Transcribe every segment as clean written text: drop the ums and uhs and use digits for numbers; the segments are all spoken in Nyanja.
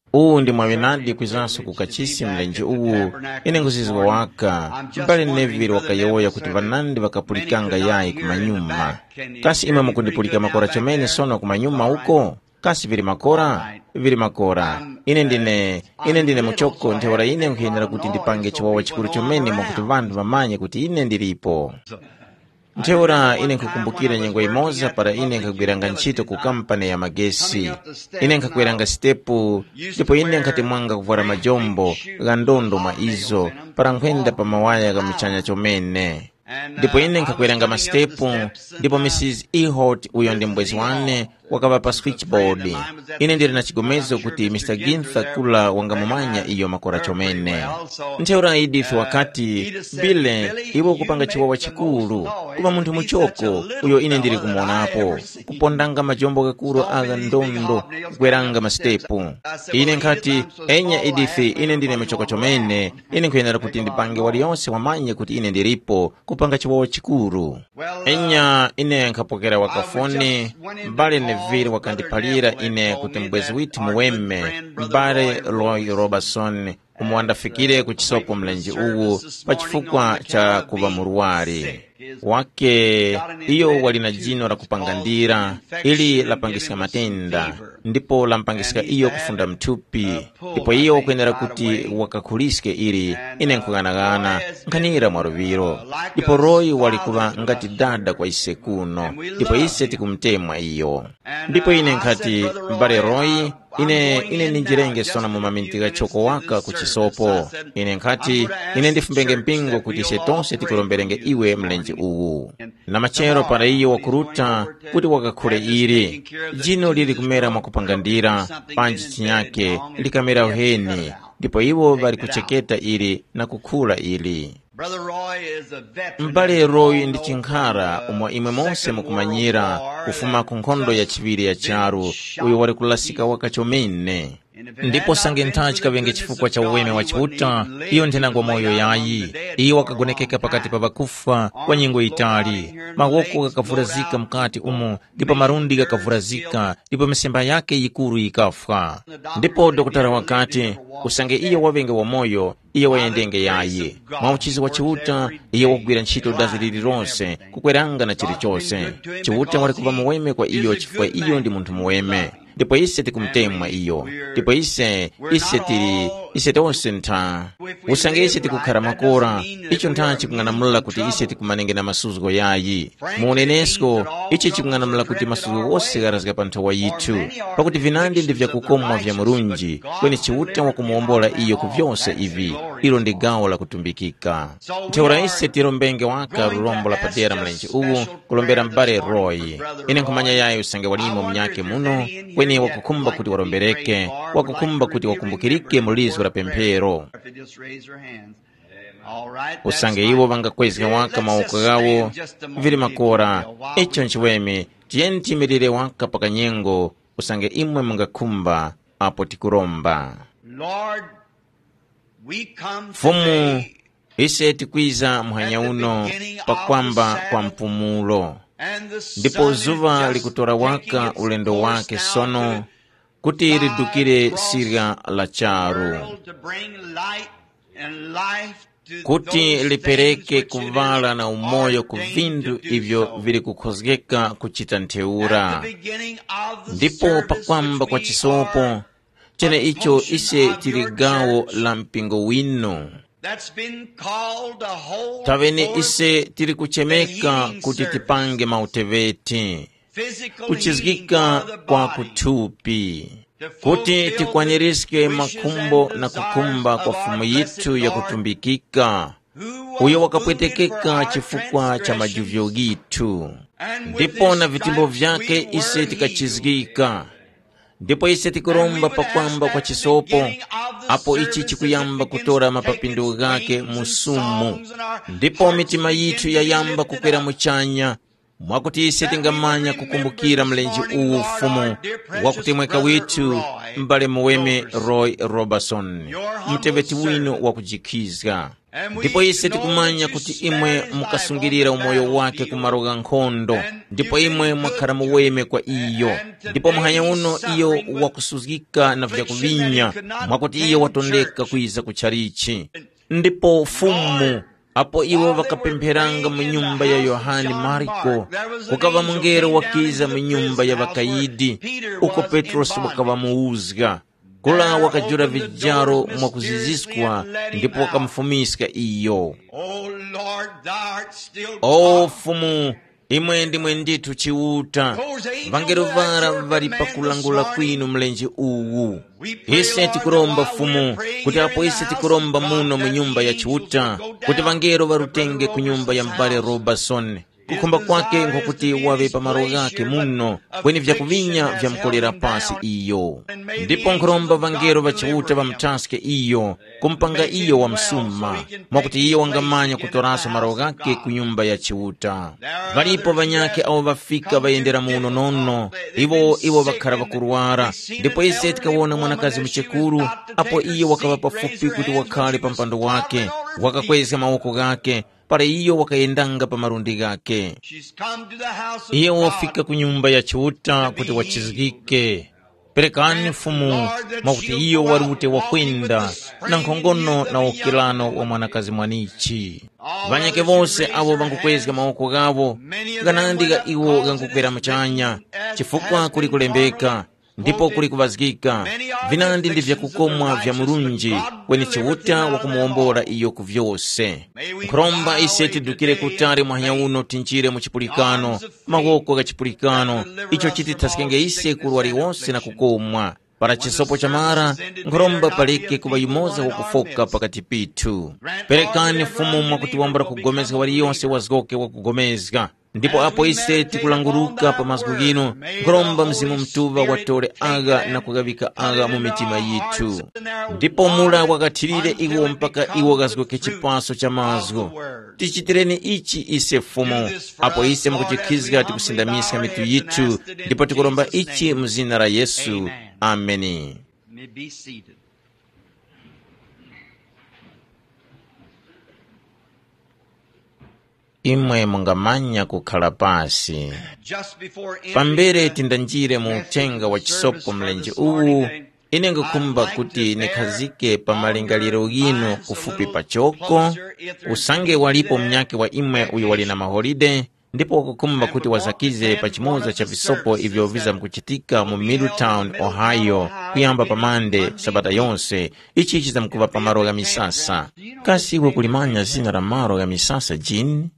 uwu ndi mwawenadi kwizanso kukachisi mlenje uwu ine nkuzizwa waka mbali neviri wakayoya kuti vanandi vakapulikanga yayi kumanyuma. Kasi imwe mukundipulika makora chomene sono kumanyuma uko? Kasi vili makora? Vili makora. Ine ndine muchoko nthewera ine nkuyendera kuti ndipange chiwawa chikulu chomene mwakuti vandu vamanye kuti ine ndilipo. Nthewera ine nkukumbukira nyengo imoza para ine nkagwiranga ntchito ku kampani ya magesi. Ine nkagwiranga stepu, ndipo ine nkatemwanga kuvwara majombo gandondo mwa izo para nkwenda pa mawaya ga michanya chomene. Ndipo ine nkagwiranga mastepu, ndipo Mrs. Ehot uyo ndi mbwezi wane wakava pa switchboard. Ine ndiri na chigomezo kuti Mr. Ginther kula wangamumanya iyo makora chomene. Nthewera Edith wakati, Bile, iwo kupanga chiwawa chikulu, kuma munthu muchoko, uyo ine ndiri kumuonapo, kupondanga majombo kakulu aga ndondo, kweranga mastepu. Ine nkati, enya Edith, ine ndine muchoko chomene, ine nkuyendera kuti ndipange waliyonse wamanye kuti ine ndiripo, kupanga chiwawa chikulu. Enya ine nkapokera wakafoni, mbale neviri wakandipalira ine kuti mbwezi witu muweme, mbale Roy Robertson, umuwandafikire kuchisopo mlenje uwu, pachifukwa cha kuva muruwari. Wake, iyo walina jino la kupangandira, ili lapangisika matenda, ndipo lampangisika iyo kufunda mtupi, ndipo iyo kuendera kuti wakakuliske ili, ine nkuganagana, nkanira mwaruviro. Ndipo Roy walikuwa ngati dada kwa ise kuno, ndipo ise tikumtemwa iyo. Ndipo ine nkati, mbale Roy, ine ninjirenge sona mumamintika choko waka kuchisopo. Ine nkati, ine ndifumbenge mpingo kuti ise tonse tikulomberenge iwe mlenje uwu. Na machero para iyo wakuruta kuti wakakule ili. Jino lili kumera mwakupangandira, panji chinyake, likamera uheni. Ndipo iwo bali kucheketa ili na kukula ili. Mbale Roy ndi chinkhara umwa imwe monse mukumanyira kufuma ku nkhondo ya chiviri ya charu uyo wali kulasika waka chomene. Ndipo sange ntachi kavenge chifukwa cha uweme wa chiputa, iyo nthenangwa moyo yayi, iyo wakagonekeka pakati pa bakufa kwa nyingo itali, mawoko kakavurazika mkati umu, ndipo marundi kakavurazika, ndipo misemba yake yikuru ikafwa. Ndipo dokotara wakati, usange iyo wavenge wa moyo, iyo wayendenge yayi, mauchizi wa chiputa, iyo wakugwira ntchito dazi lili ronse, kukweranga na chilichose. Chiputa wali kuva muweme kwa iyo chifukwa iyo ndi munthu muweme. Ndipo ise tikumtemwa iyo. Ndipo ise tonse ntha. Usange ise tikukhala makora, icho ntha chikung'anamula kuti ise tikumanengena masuzuko yayi. Muunenesko, ichi chikung'anamula kuti masuzuko wose garazika pa nthawa yithu. Pakuti vinandi ndi vyakukomwa vya murunji, kweni chiuta wakumuombola iyo kuvyonse ivi, ilo ndi gawo la kutumbikika. Nthewera ise tilombenge waka lulombo la padera mlenje uwu, kulombera mbale Roy. Ine nkumanya yayi usange walimo mnyake muno, kweni wakukumba kuti warombereke, wakukumba kuti wakumbukirike mulizo la pemphero. Usange iwo vangakwezeka waka mawoko gawo, vili makora, icho nchiweme, tiyentimirire waka pakanyengo, usange imwe mungakumba, apo tikuromba. Fumu, ise tikwiza mhanya uno, pakwamba kwa mpumulo. Ndipo zuva likutora waka ulendo wake sono, kuti ridukire sirya la charu. Kuti lipereke kuvala na umoyo kuvindu ivyo vili kukhozgeka kuchita ntheura. Ndipo pakwamba kwa chisopo, chene icho ise tiligawo la mpingo wino. Tavene ise tili kuchemeka kuti tipange mauteveti, kuchizgika kwa kutupi, kuti tikwanirisike makumbo na kukumba kwa fumu yitu ya kutumbikika, uyo wakapwetekeka chifukwa cha majuvyo gitu. Ndipo na vitimbo vyake ise tikachizgika. Ndipo ise tikuromba pakwamba kwa chisopo, apo ichi chikuyamba kutora mapapindu gake musumu. Ndipo mitima yitu yayamba kukwera muchanya, mwakuti ise tingamanya kukumbukira mlenji uwu fumu, wakuti mweka witu mbale muweme Roy Robertson, mteveti wino wakujikiza. ndipo ise tikumanya kuti imwe mukasungirira umoyo wake kumalo ga nkhondo, ndipo imwe mwakhala muweme kwa iyo, ndipo muhanya uno iyo wakusuzika na vyakuvinya, mwakuti iyo watondeka kuiza kuchalichi. Ndipo fumu apo iwo wakapempheranga mu nyumba ya Yohani Marko, kukava mungero wakiza mu nyumba ya vakayidi, uko Petros wakava muuzga, kula wakajura vijaro mwakuziziswa, ndipo wakamfumiska iyo. O fumu, imwe ndimwe nditu chiuta, vangelo vara vari pakulangula kwinu mlenje uwu. Ise tikuromba fumu, kuti apo ise tikuromba muno mu nyumba ya chiuta, kuti vangelo varutenge ku nyumba ya mbale Robertson. Kukhumba kwake nkokuti wave pamalo gake muno, kweni vyakuvinya vyamkolera pasi iyo. Ndipo nkuromba vangelo vachiuta vamtaske iyo, kumpanga iyo wamsuma, mwakuti iyo wangamanya kutorasa maro gake ku nyumba ya chiuta. Varipo vanyake awo vafika vayendera muno nono, iwo vakhala vakuruwara. Ndipo ise tikawona mwanakazi mchekuru, apo iyo wakava pafupi kuti wakhale pa mpando wake, wakakweza maoko gake, para iyo wakayendanga pa marundi gake. Iyo wafika ku nyumba ya chiuta kuti wachizikike. Perekani fumu, mwakuti iyo warute wakwenda na nkhongono na ukilano wa mwanakazi mwanichi. Vanyake vose avo vangukwezga maoko gavo, ganandiga iwo gangukwera mchanya, chifukwa kuli kulembeka, ndipo kuli kuvazikika. Vinandi ndi vyakukomwa vya murunji, kweni chiuta wakumuombora iyo kuvyose. Nkuromba ise tidukire kutari mwahanya uno tinjire mu chipulikano, magoko ga chipulikano, icho chiti tasikenge ise kuruwari wose na kukomwa. Para chisopo cha mara, nkuromba paleke kubayimoza wakufoka pakati pitu. Perekani fumu mwakuti wambara kugomezga wari yonse wazgoke wakugomezga. Ndipo apo ise tikulanguruka pa mazgu gino, nkuromba mzimu mtuva watore aga na kugavika aga mu mitima yitu. Ndipo mula wakatirire iwo mpaka iwo gazgoke chipaso cha mazgu. Tichitireni ichi ise fumu, apo ise mkuchikizga tikusindamisa mitu yitu, ndipo tikuromba ichi mzina la Yesu. Ameni. Imwe mungamanya kukhala pasi. Pambere tindanjire mu utenga wa chisopo mlenje uwu, ine ngukumba kuti nikhazike pa malingaliro gino kufupi pachoko, usange walipo mnyake wa imwe uyu wali na maholide, ndipo wakukumba kuti wazakize pa chimoza cha visopo ivyo viza mkuchitika mu Middletown, Ohio, kuyamba pa Mande, sabata yonse, ichi chiza mkuva pa maro ga misasa. Kasi iwe kulimanya zina la maro ga misasa jini?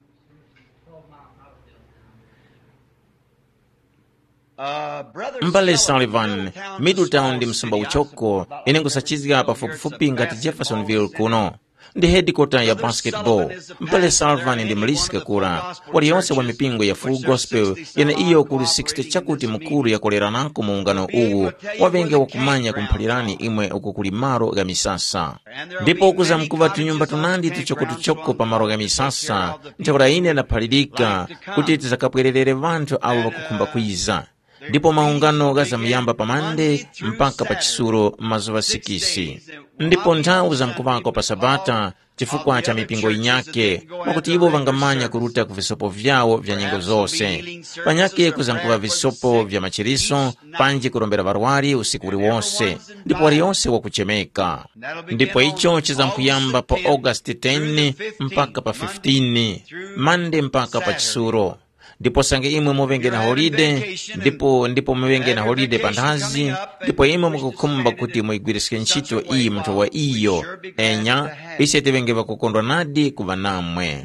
Mbale Sullivan, Middletown ndi msumba uchoko, ine ngusachizga pafupifupi ngati Jeffersonville kuno. Ndi headquarter ya basketball. Mbale Sullivan ndi mlisika kura. Wali yonse wa mipingo ya Full Gospel, yene iyo kuli 60 chakuti mkuru ya kolera nako muungano uwu, wavenge wakumanya kumpalirani imwe uku kuli maro ga misasa. Ndipo ukuza mkuva tunyumba tunandi tuchoko pa maro ga misasa, nchakura ine na palirika, kuti tizakapwerelere vantu awu wakukumba kuiza. Ndipo maungano gaza miyamba pa Mande mpaka pa Chisuro mazuva sikisi. Ndipo nthawi za mkuvako pa Sabata, chifukwa cha mipingo inyake, mwakuti iwo vangamanya kuruta ku visopo vyawo vya nyengo zose. Panyake kuzankuva visopo vya machiriso, panji kurombera varwari usiku uli wonse, ndipo wali yonse wakuchemeka. Ndipo icho chizamkuyamba pa August 10 mpaka pa 15, Mande mpaka pa Chisuro. Ndipo sange imwe muvenge na holide, ndipo muvenge na holide pandazi, ndipo imwe mukukumba kuti muigwirisike ntchito iyi mtu wa iyo, enya, ise tivenge vakukondwa nadi kuva namwe.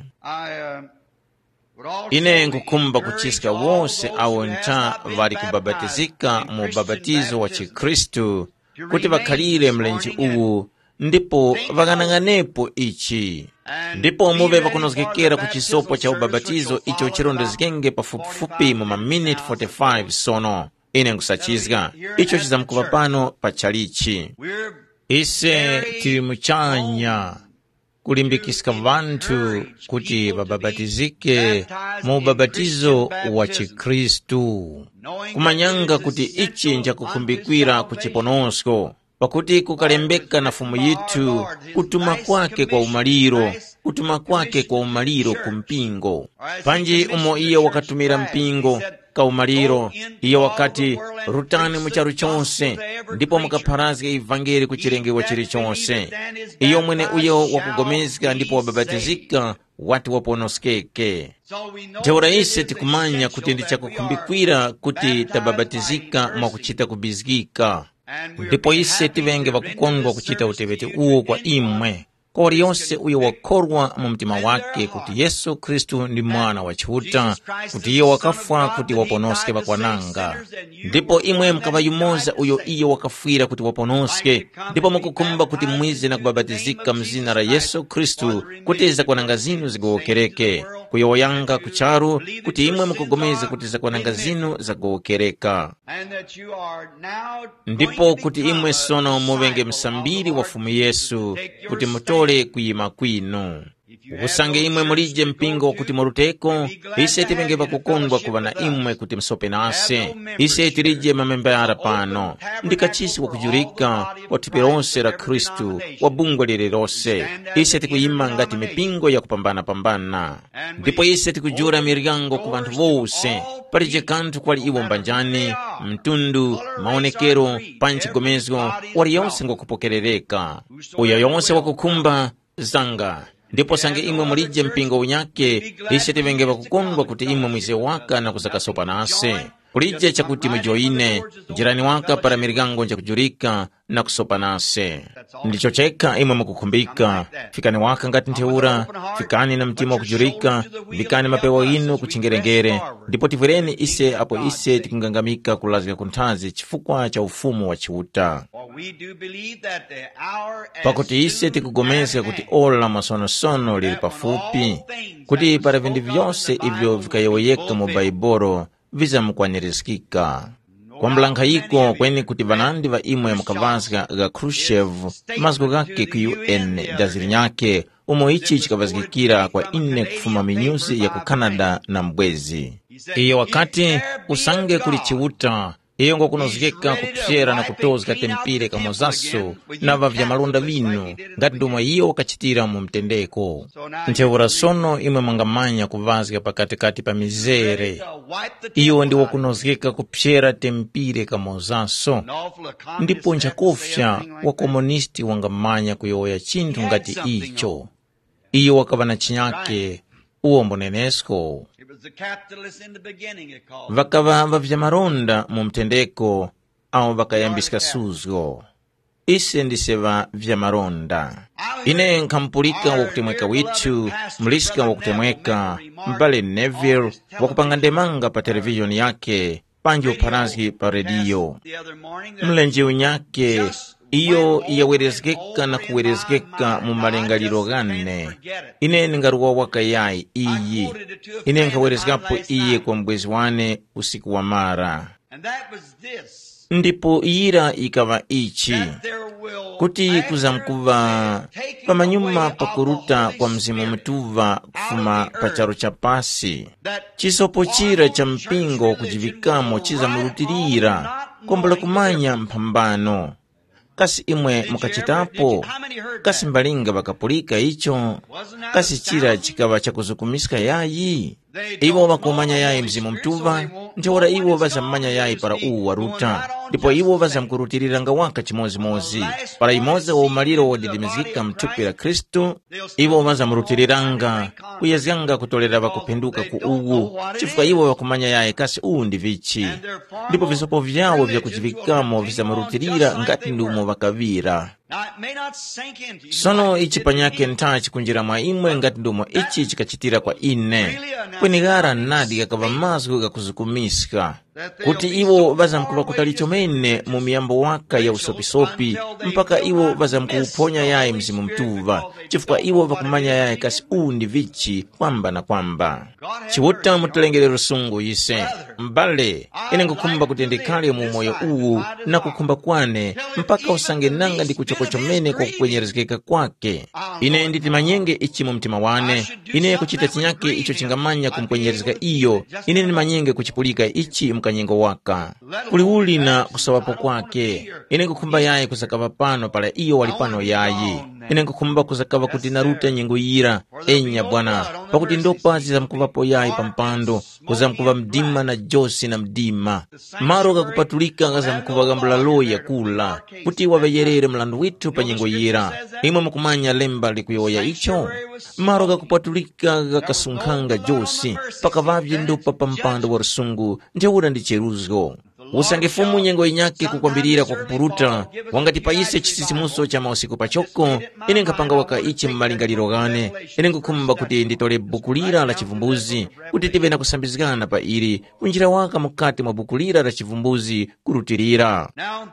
Ine nkukumba kuchisika wose awo nta vari kubabatizika mu babatizo wa Chikristu, kuti vakhalire mlenji uwu, ndipo vakanang'anepo ichi. Ndipo muve vakunozekera ku chisopo cha ubabatizo icho chirondezekenge pafupifupi mu maminute 45 sono. Ine nkusachizga, icho chizamkuva pano pa chalichi. Ise tili muchanya kulimbikisika vantu kuti vababatizike mu ubabatizo wa Chikristu, kumanyanga kuti ichi njakukumbikwira ku chiponosko, pakuti kukalembeka na fumu yitu kutuma kwake kwa umaliro kumpingo. Panji umo iyo wakatumira mpingo kaumaliro iyo wakati rutani mucharu chonse ndipo mukaparazika ivangeli kuchilengewa chili chonse. Iyo mwene uyo wakugomezika ndipo wababatizika wati waponoskeke. Teura ise tikumanya kuti ndichakukumbikwira kuti tababatizika mwakuchita kubizikika. Ndipo ise tivenge vakukondwa kuchita utevete uwo kwa imwe kori yonse uyo wakorwa mu mtima wake kuti Yesu Kristu ndi mwana wa Chihuta, kuti iyo wakafwa kuti waponoske vakwananga. Ndipo imwe mkava yumoza uyo iyo wakafwira kuti waponoske, ndipo mukukumba kuti mwize na kubabatizika mzina la Yesu Kristu kuti zakwananga zinu zigowokereke. Kuyoyanga kucharu kuti imwe mukugomeza kuti zakwananga zinu zagowokereka. Ndipo kuti imwe sono muvenge msambiri wa fumu Yesu kuti mutole kuyima kwinu. Ukusange imwe mulije mpingo kuti muruteko, ise tivenge vakukondwa kuva na imwe kuti msope nase. Ise tilije mamembara pano ndikachisi wakujurika wathupi lonse la Kristu wa bungwe lile lonse. Ise tikuyima ngati mipingo ya kupambana. Ndipo ise tikujura miryango ku vanthu vose, palije kanthu kwali iwo mbanjani, mtundu, maonekero, panchigomezgo, wali yonse ngokupokerereka. Uyo yonse wakukumba zanga. Ndipo sange imwe mulije mpingo unyake, ise tivenge vakukondwa kuti imwe mwize waka na kuzakasopa nase. Kulije chakuti mujoine jirani waka para miryango njakujurika na kusopa nase. Ndicho cheka imwe mukukumbika, fikani waka ngati ntheura, fikani na mtima wa kujurika, vikani mapewa inu kuchingerengere. Ndipo tivureni ise apo ise tikungangamika kulazika kunthazi chifukwa cha ufumu wa Chihuta. Pakuti ise tikugomeza kuti ola masonosono lili pafupi, kuti para vindu vyonse ivyo vikayoyeka mu Baibolo vizamukwanirizikika. Kwa mlankhaiko kweni kuti vanandi va imwe mukavazika ga Khrushchev maziko gake ku UN dazili nyake umo ichi chikavazikikira kwa ine kufuma minyuzi ya ku Canada na mbwezi. Iyo wakati usange kuli Chihuta iyo ngokunozikeka kupyera na kutozika tempire kamozaso na vavya malonda vinu ngati ndomwe iyo wakachitira mu mtendeko. Ntheura sono imwe mangamanya kuvazika pakatikati pa mizere iyo ndi wakunozikeka kupyera tempire kamozaso. Ndipo nchakofya wa komunisti wangamanya kuyoya chinthu ngati icho. Iyo wakava na chinyake uwo mbonenesko. Vakava vavya malonda mu mtendeko au vakayambisika suzgo. Ise ndiseva vya malonda. Ine nkampulika wakutemweka witu, mlisika wakutemweka, Mbale Neville wakupanga ndemanga pa televisioni yake, panji uparazi pa redio. Mlenje unyake, iyo yawerezekeka na kuwerezekeka mu malengaliro gane. Ine ngaruwa waka yai iyi. Ine nkawerezekapo iye kwa mbwezi wane usiku wa mara. Ndipo iyira ikava ichi, kuti kuzamkuva pamanyuma pakuruta kwa mzimu mtuva kufuma pacharo cha pasi. Chisopo chira cha mpingo kujivikamo chizamurutirira, kombola kumanya mpambano. Kasi imwe mukachitapo, kasi mbalinga bakapulika icho, kasi chira chikava chakuzukumisika yayi. Iwo wakumanya yayi mzimu mtuva, nteora iwo vazamanya yayi para uwa ruta. Ndipo iwo vazamkurutirira nga waka chimozi-mozi, para imoza wa umaliro wadidimizika mtupi la Kristu. Iwo vazamurutiriranga, kuyazanga kutolera vakupinduka ku uwu, chifuka iwo wakumanya yayi kasi uwu ndi vichi. Ndipo visopo vyawo vya kujivikamo vizamurutirira ngati ndumo vakavira. Sono ichi panyake ntachi kunjira mwa imwe ngati ndumo ichi chikachitira kwa ine. Kwenigara nadi kakava mazgu kakuzukumisika. Kuti iwo vazamkuva kutalichomene mu miyambo waka ya usopisopi, mpaka iwo vazamkuuponya yayi mzimu mtuva, chifuka iwo vakumanya yayi kasi uu ndi vichi kwamba na kwamba. Chihuta mutelengelero sungu ise. Mbale, ine ngukumba kutendekale mu moyo uwu na kukumba kwane, mpaka usange nanga ndi kuchokochomene kwa kukwenyerezekeka kwake. ine nditi manyenge ichi mu mtima wane, ine kuchita chinyake icho chingamanya kumkwenyerezeka iyo, ine ni manyenge kuchipulika ichi mkanyengo waka. Kuliuli na kusawapo kwake, ine kukumba yayi kusakava pano pala iyo walipano yayi. Ine kukumba kusakava kuti narute nyengo yira, enya bwana, pakuti ndopa zizamkuvapo yayi pampando, kuzamkuva mdima na josi na mdima. Maro kakupatulika kazamkuva gambula loya kula, kuti waveyerere mlandu witu pa nyengo yira. Imwe mukumanya lemba likuyoya icho. Maro kakupatulika kakasunkanga josi, pakavavye ndopa pampando wa rusungu, nteura ndi cheruzgo. Usangefumu nyengo inyake kukwambirira kwa kupuruta, wangati paise chisisimuso cha mausiku pachoko, ine nkapanga waka ichi mmalingaliro gane, ine nkukumba kuti nditole bukulira la chivumbuzi, kuti tive na kusambizgana pa iri, kunjira waka mukati mwa bukulira la chivumbuzi kurutirira.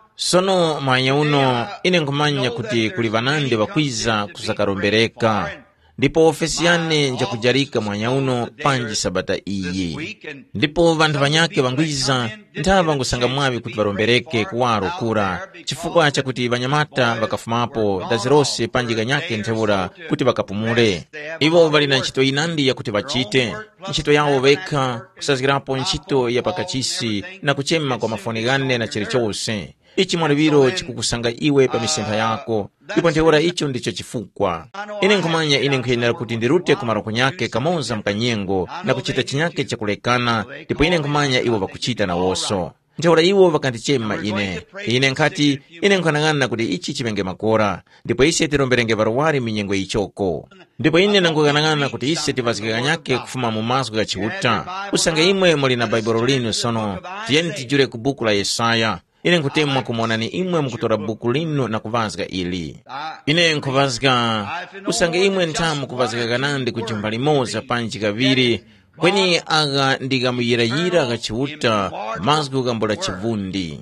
Sono manya uno, ine nkumanya kuti kulivanande wakwiza kusakarombereka. Ndipo ofesiyane nja kujarika mwanya uno panji sabata iyi. Ndipo vantu vanyake vangwiza, ntava ngusanga mwavi kuti varombereke kuwaro kura, chifukwa cha kuti vanyamata vakafumapo, dazirose panji ganyake ntevura kuti vakapumule. Ivo vali na nchito inandi ya kuti vachite, nchito yao veka, kusazgirapo nchito ya pakachisi, na kuchema kwa mafoni gane na chirichose. Ichi mwaliviro chikukusanga iwe pa misentha yako, ipo nteura icho ndicho chifukwa. Ine nkumanya ine nkuyenera kuti ndirute kumaroko nyake kamoza mkanyengo na kuchita chinyake cha kulekana, ndipo ine nkumanya iwo vakuchita na woso. Nteura iwo vakandichema ine nkati ine nkuanang'ana kuti ichi chimenge makora, ndipo ise tiromberenge varowari minyengo ichoko. Ndipo ine nangukanang'ana kuti ise tivazikika nyake kufuma mu mazgu ya chiuta. Usange imwe muli na Baibolo linu sono, tiyeni tijure ku buku la Yesaya. Ine nkutemwa kumonani imwe mkutora buku lino na kuvazga ili. Ine nkuvazga, usange imwe ntamu kuvazga ganandi kujumba limoza panji kaviri, kweni aga ndiga muyirayira aga chiuta, mazgu gambola chivundi.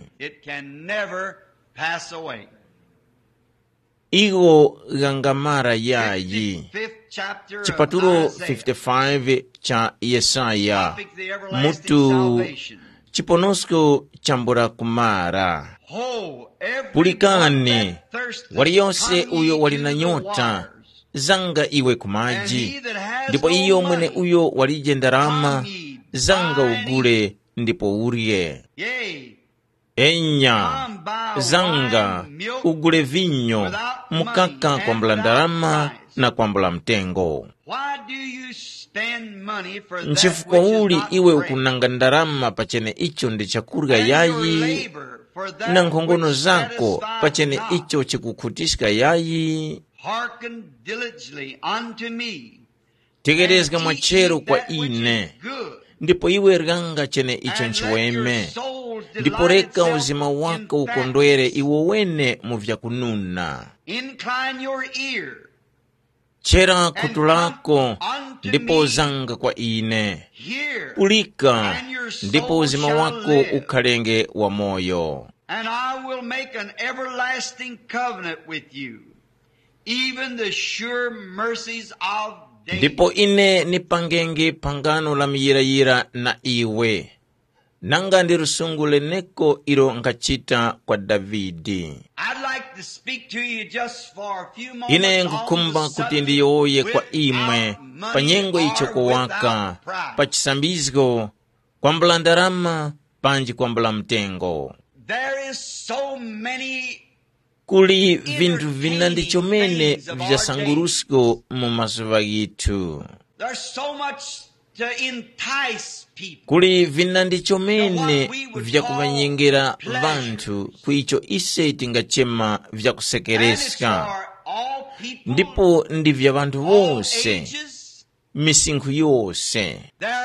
Igo gangamara yayi. Chipaturo 55 cha Yesaya, mutu chiponosko chambura kumara. Pulikane, waliyose uyo walina nyota, zanga iwe kumaji. Ndipo iyo mwene uyo walije ndarama, zanga ugule ndipo urie. Enya, zanga, ugule vinyo, mukaka kwa mbula ndarama na kwa mbula mtengo. Nchifuko uli iwe ukunanga ndarama pachene icho ndi chakurga yayi, na nkongono zako pachene icho chikukutishka yayi. Tegerezga mwachero kwa ine, ndipo iwe ranga chene icho nchiweme, ndipo reka uzima wako ukondwere iwo wene muvya kununa. Chera kutulako, ndipo zanga kwa ine. Ulika, ndipo uzima wako ukalenge wa moyo. And I will make an everlasting covenant with you, even the sure mercies of David. Ndipo ine nipangenge pangano la miyirayira na iwe, nanga ndirusungule neko iro ngachita kwa Davidi. Ine nkukumba kuti ndiyoye kwa imwe, panyengo ichoko waka, pachisambizgo, kwa mbula ndarama, panji kwa mbula mtengo. Kuli vindu vinandichomene vyasangurusko mu masuva gitu. Kuli vinandichomene vya kuvanyengera vantu kuicho ise tingachema vya kusekereska. Ndipo ndi vya vantu vose, misinku yose.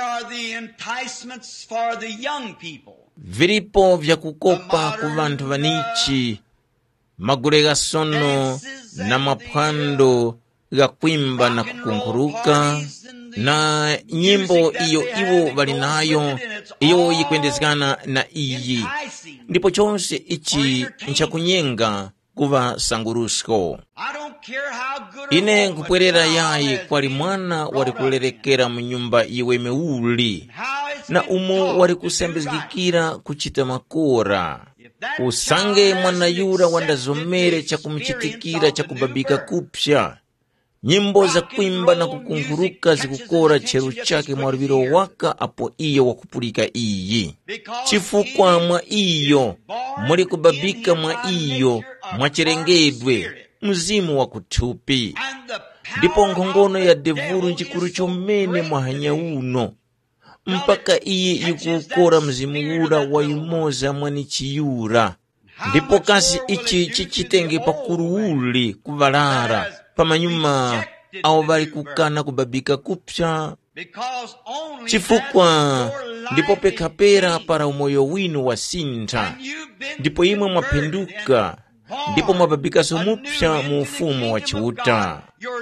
Viripo vya kukopa ku vantu vanichi, magure gasono na mapwando ga kwimba na kukunguruka, na nyimbo iyo iwo valinayo, iyo yikwendezgana na iyi. Ndipo chonse ichi nchakunyenga kuva sangurusko. Ine nkupwerera yayi kwali mwana wari kulerekera mu nyumba iwe meuli, na umo wari kusembezgikira kuchita makora. Usange mwana yura wandazomere cha kumchitikira cha kubabika kupsha, nyimbo za kuimba na kukunguruka zikukora chero chake mwariviro waka apo iyo wakupulika iyi. Chifukwa mwa iyo muri kubabika, mwa iyo mwachirengedwe mzimu wa kuthupi, ndipo nkhongono ya devulu njikuru chomene mwahanya uno mpaka iye ikukora mzimu ura waimoza mwani chiyura. Ndipo kasi ichi chichitenge pakuruuli kuvalara pamanyuma awo bali kukana kubabika kupya. Chifukwa ndipo pekapera para umoyo winu wasintha, ndipo imwe mwapenduka, ndipo mwababika somupya mu ufumu wa chiuta.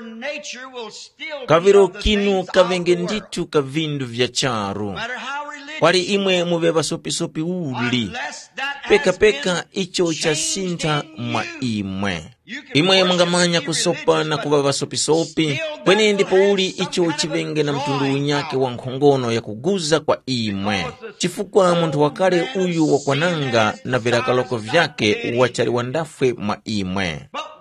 Kaviro kinu kavenge nditu kavindu vya charu, kwali imwe mubeba sopi uli peka icho chasintha mwa imwe. Imwe mungamanya kusopa na kubaba sopi kweni ndipo uli icho chivenge na mtundu unyake wa nkhongono ya kuguza kwa imwe. Chifukwa muntu wakale uyu wakwananga na virakaloko vyake wachari wandafwe mwa imwe.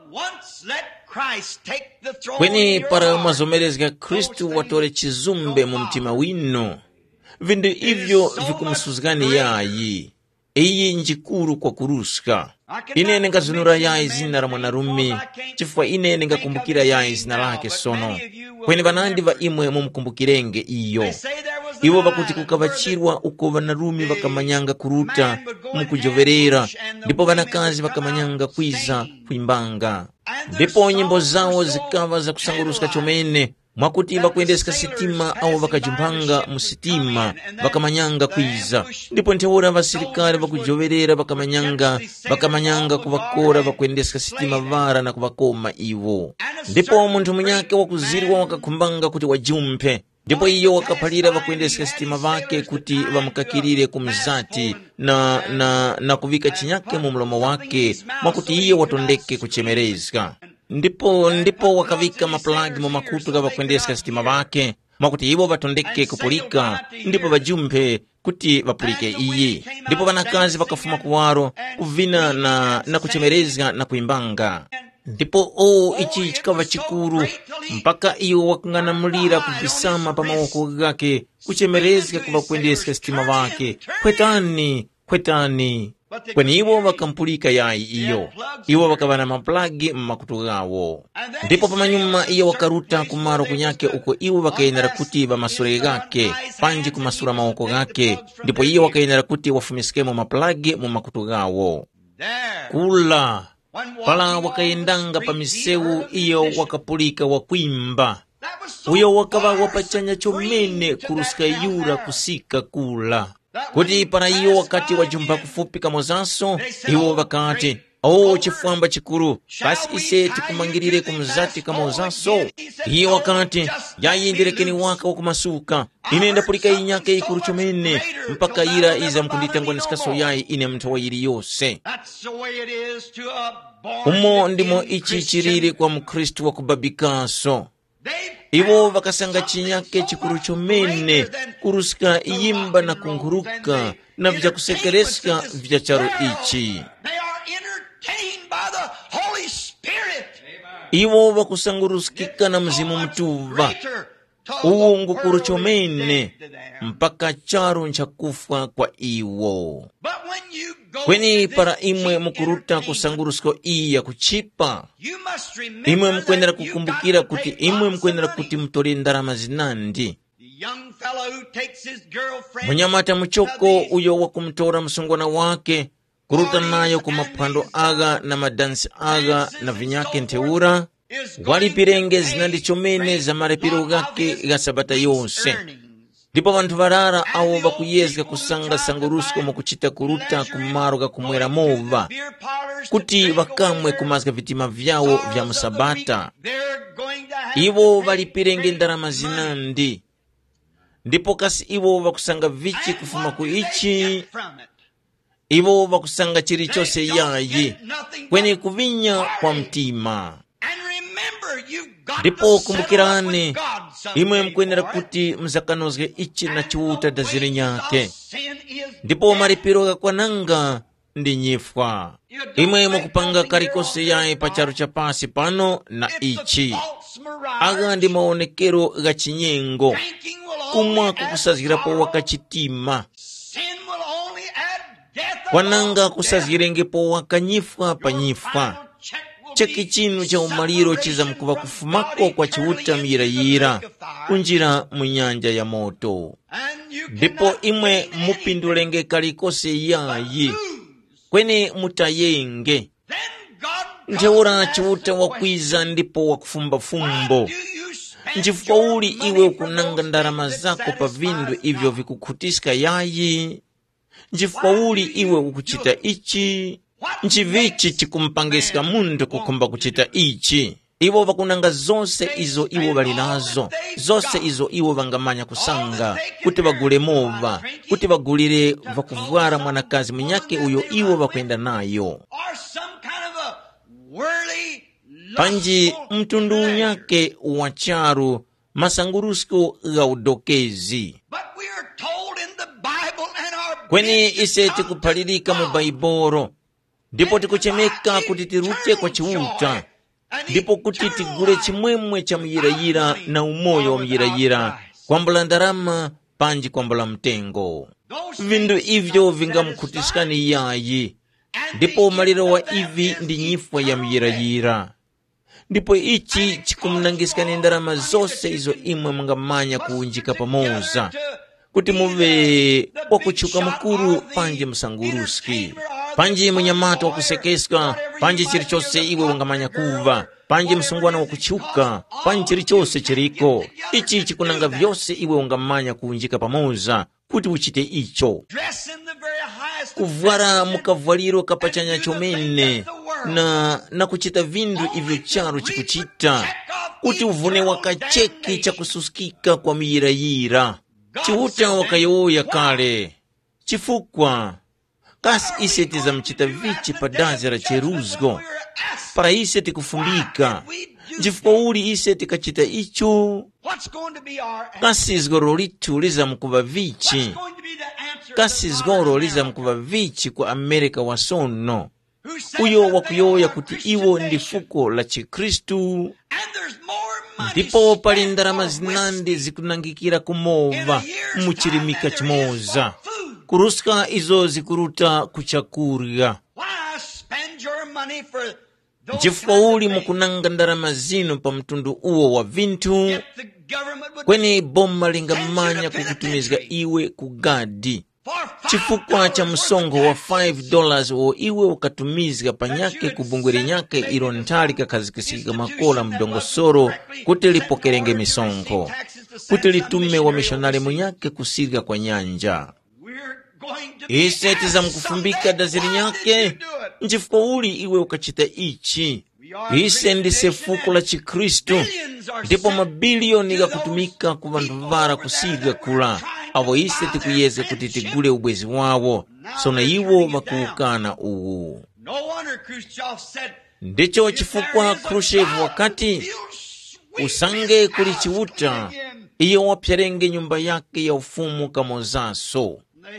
Kweni para mazomelezga Kristu watore chizumbe mu mtima wino, vindu ivyo vikumusuzgani yayi. Iyi njikuru kwa kuruska. Inene ngazunura yayi zina la mwanarumi, chifukwa inene ngakumbukira yayi zina lake sono. Kweni vanandi va imwe mumukumbukirenge iyo. Iwo vakuti kukavachirwa uko vanarumi vakamanyanga kuruta mukujoverera, ndipo vanakazi vakamanyanga kwiza kuimbanga. Ndipo nyimbo zawo zikava za kusanguruska chomene, mwakuti vakuendesika sitima au vakajumbanga musitima vakamanyanga kwiza. Ndipo nteura vasirikali vakujoverera vakamanyanga kuvakora vakuendesika sitima vara na kuvakoma iwo. Ndipo muntu munyake wakuziriwa wakakumbanga kuti wajumpe, ndipo iyo wakapalira vakuendesika sitima vake kuti vamukakirire kumzati na kuvika chinyake mu mlomo wake, mwakuti iyo watondeke kuchemerezga. Ndipo wakavika maplagi mu makutu ga vakuendesika sitima vake, mwakuti iwo vatondeke kupulika, ndipo vajumpe kuti vapulike iye. Ndipo vanakazi vakafuma kuwaro kuvina na kuchemerezga na kuimbanga. Ndipo ichi chikava chikuru mpaka iyo wakung'anamulira kuvisama pa mawoko gake kuchemerezga kuva kuendesika sitima vake, kwetani. Kweni iwo wakampulika yayi iyo, iwo wakavana maplagi mmakutu gawo. Ndipo pamanyuma iyo wakaruta kumaro kunyake uko iwo wakayenera kuti vamasure gake panji kumasura mawoko gake, ndipo iyo wakayenera kuti wafumisikemo maplagi mmakutu gawo. Kula pala wakayendanga pa miseu iyo wakapulika wakuimba, uyo wakava wapachanya chomene kurusika yura kusika kula. Kuti para iyo wakati wajumba kufupi kamozaso, iwo wakati, chifwamba chikuru, basi ise tikumangirire kumzati kamozaso. Iyo wakati, yayi ndirekeni waka wakumasuka, inenda pulika inyake ikuru chomene, mpaka ira iza mkunditangwa nisikaso yayi ine mtawa yiri yose. Umo ndimo ichi chiriri kwa mkristu wakubabikaso. Iwo wakasanga chinyake chikuru chomene kurusika iyimba na kunguruka na vya kusekereska vya charo ichi. Iwo wakusangurusikika na mzimu mtuva uungu kuru chomene mpaka charo nchakufa kwa iwo. Kweni para imwe mukuruta kusangurusko iya kuchipa, imwe mkwendera kukumbukira kuti imwe mkwendera kuti mtore ndarama zinandi. Munyamata muchoko uyo wakumtora msungwana wake kuruta nayo kumapando aga na madansi aga na vinyake nteura, walipirenge zinandi chomene za marepiro gake ga sabata yonse. Ndipo vantu varara awo vakuyezga kusanga sangurusko mukuchita kuruta kumaro ga kumwera mova, kuti vakamwe kumazga vitima vyawo vya musabata. Iwo valipirenge ndarama zinandi, ndipo kasi iwo vakusanga vichi kufuma kuichi, iwo vakusanga chiri chose yayi kwenye kuvinya kwa mtima. Ndipo kumbukirane, imwe mkwenera kuti mzakanozge ichi na chiuta dazire nyake. Ndipo maripiro ga kwananga ndi nyifwa. Imwe mukupanga kalikonse yayi pa charo cha pasi pano na ichi. Aga ndi maonekero ga chinyengo. Kumwa kukusazirapo wakachitima. Kwananga kusazirengepo wakanyifwa pa nyifwa. Chaki chinu cha umaliro chiza mkuva kufumako kwa chiuta miyirayira kunjira munyanja ya moto. Ndipo imwe mupindulenge kalikose yayi kweni mutayenge. Njeura chiuta wakwiza ndipo wakufumba fumbo. Nchifukwa uli iwe ukunanga ndarama zako pa vindu ivyo vikukutiska yayi. Nchifukwa uli iwe ukuchita ichi. Nchivichi chikumpangiska mundu kukumba kuchita ichi. Iwo vakunanga zonse izo iwo bali nazo. Zonse izo iwo vangamanya kusanga. Kuti bagule mova. Kuti bagulire vakuvwara mwanakazi mnyake uyo iwo vakwenda nayo. Panji mtundu unyake wacharu masangurusko gaudokezi. Kweni ise tikupalirika mu Baibolo. Ndipo tikuchemeka kuti tirute kwa chiuta. Ndipo kuti tigule chimwemwe cha muyirayira na umoyo wa muyirayira. Kwambula ndarama panji kwambula mtengo. Vindu ivyo vingamukutiskani yayi. Ndipo maliro wa ivi ndi nyifwa ya muyirayira. Ndipo ichi chikumnangiskani ndarama zose izo imwe mungamanya kuunjika pamoza. Kuti muve wakuchuka mukuru panji msanguruski. Panji munyamato wakusekeska. Panji chirichose iwe wangamanya kuva. Panji msungwana wakuchuka. Panji chirichose chiriko. Ichi chikunanga vyose iwe wangamanya kuunjika pamoza. Kuti uchite icho. Kuvwara mukavwaliro kapachanya chomene. Na kuchita vindu ivyo charo chikuchita. Kuti uvune wakacheki cha kususkika kwa miyirayira. Chiuta wakayoya kale. Chifukwa kasi ise tizamchita vichi padazi la cheruzgo. Para ise tikufundika. Chifukwa uli ise tikachita icho. Kasi zgoro litu liza mkuva vichi. Kasi zgoro liza mkuva vichi kwa Amerika wasono. Uyo wakuyoya kuti iwo ndi fuko la Chikristu. Ndipo pali ndarama zinandi zikunangikira kumova muchirimika chimoza. Kuruska izo zikuruta kuchakurya. Chifukwa uli mukunanga ndarama zinu pa mtundu uwo wa vintu. Kweni bomba lingamanya kukutumizga iwe kugadi. Chifukwa cha msongo wa $5 wo iwe ukatumizga panyake kubungwiri nyake irontali kakazikisika makola mdongosoro kuti lipokerenge misongo. Kuti litume wa mishonari munyake kusirga kwa nyanja. Ise tiza mkufumbika daziri nyake. Nchifukwa uli iwe ukachita ichi. Ise ndise fuko la Chikristu. Ndipo mabilioni ga kutumika kuvanduvara kusirga kula. Avo ise tikuyeze kuti tigule ubwezi wawo. Sona iwo vakuukana uwu. Ndicho chifukwa Khrushchev wakati usange kuli chiuta. Iyo wapyarenge nyumba yake ya ufumu kamozaso.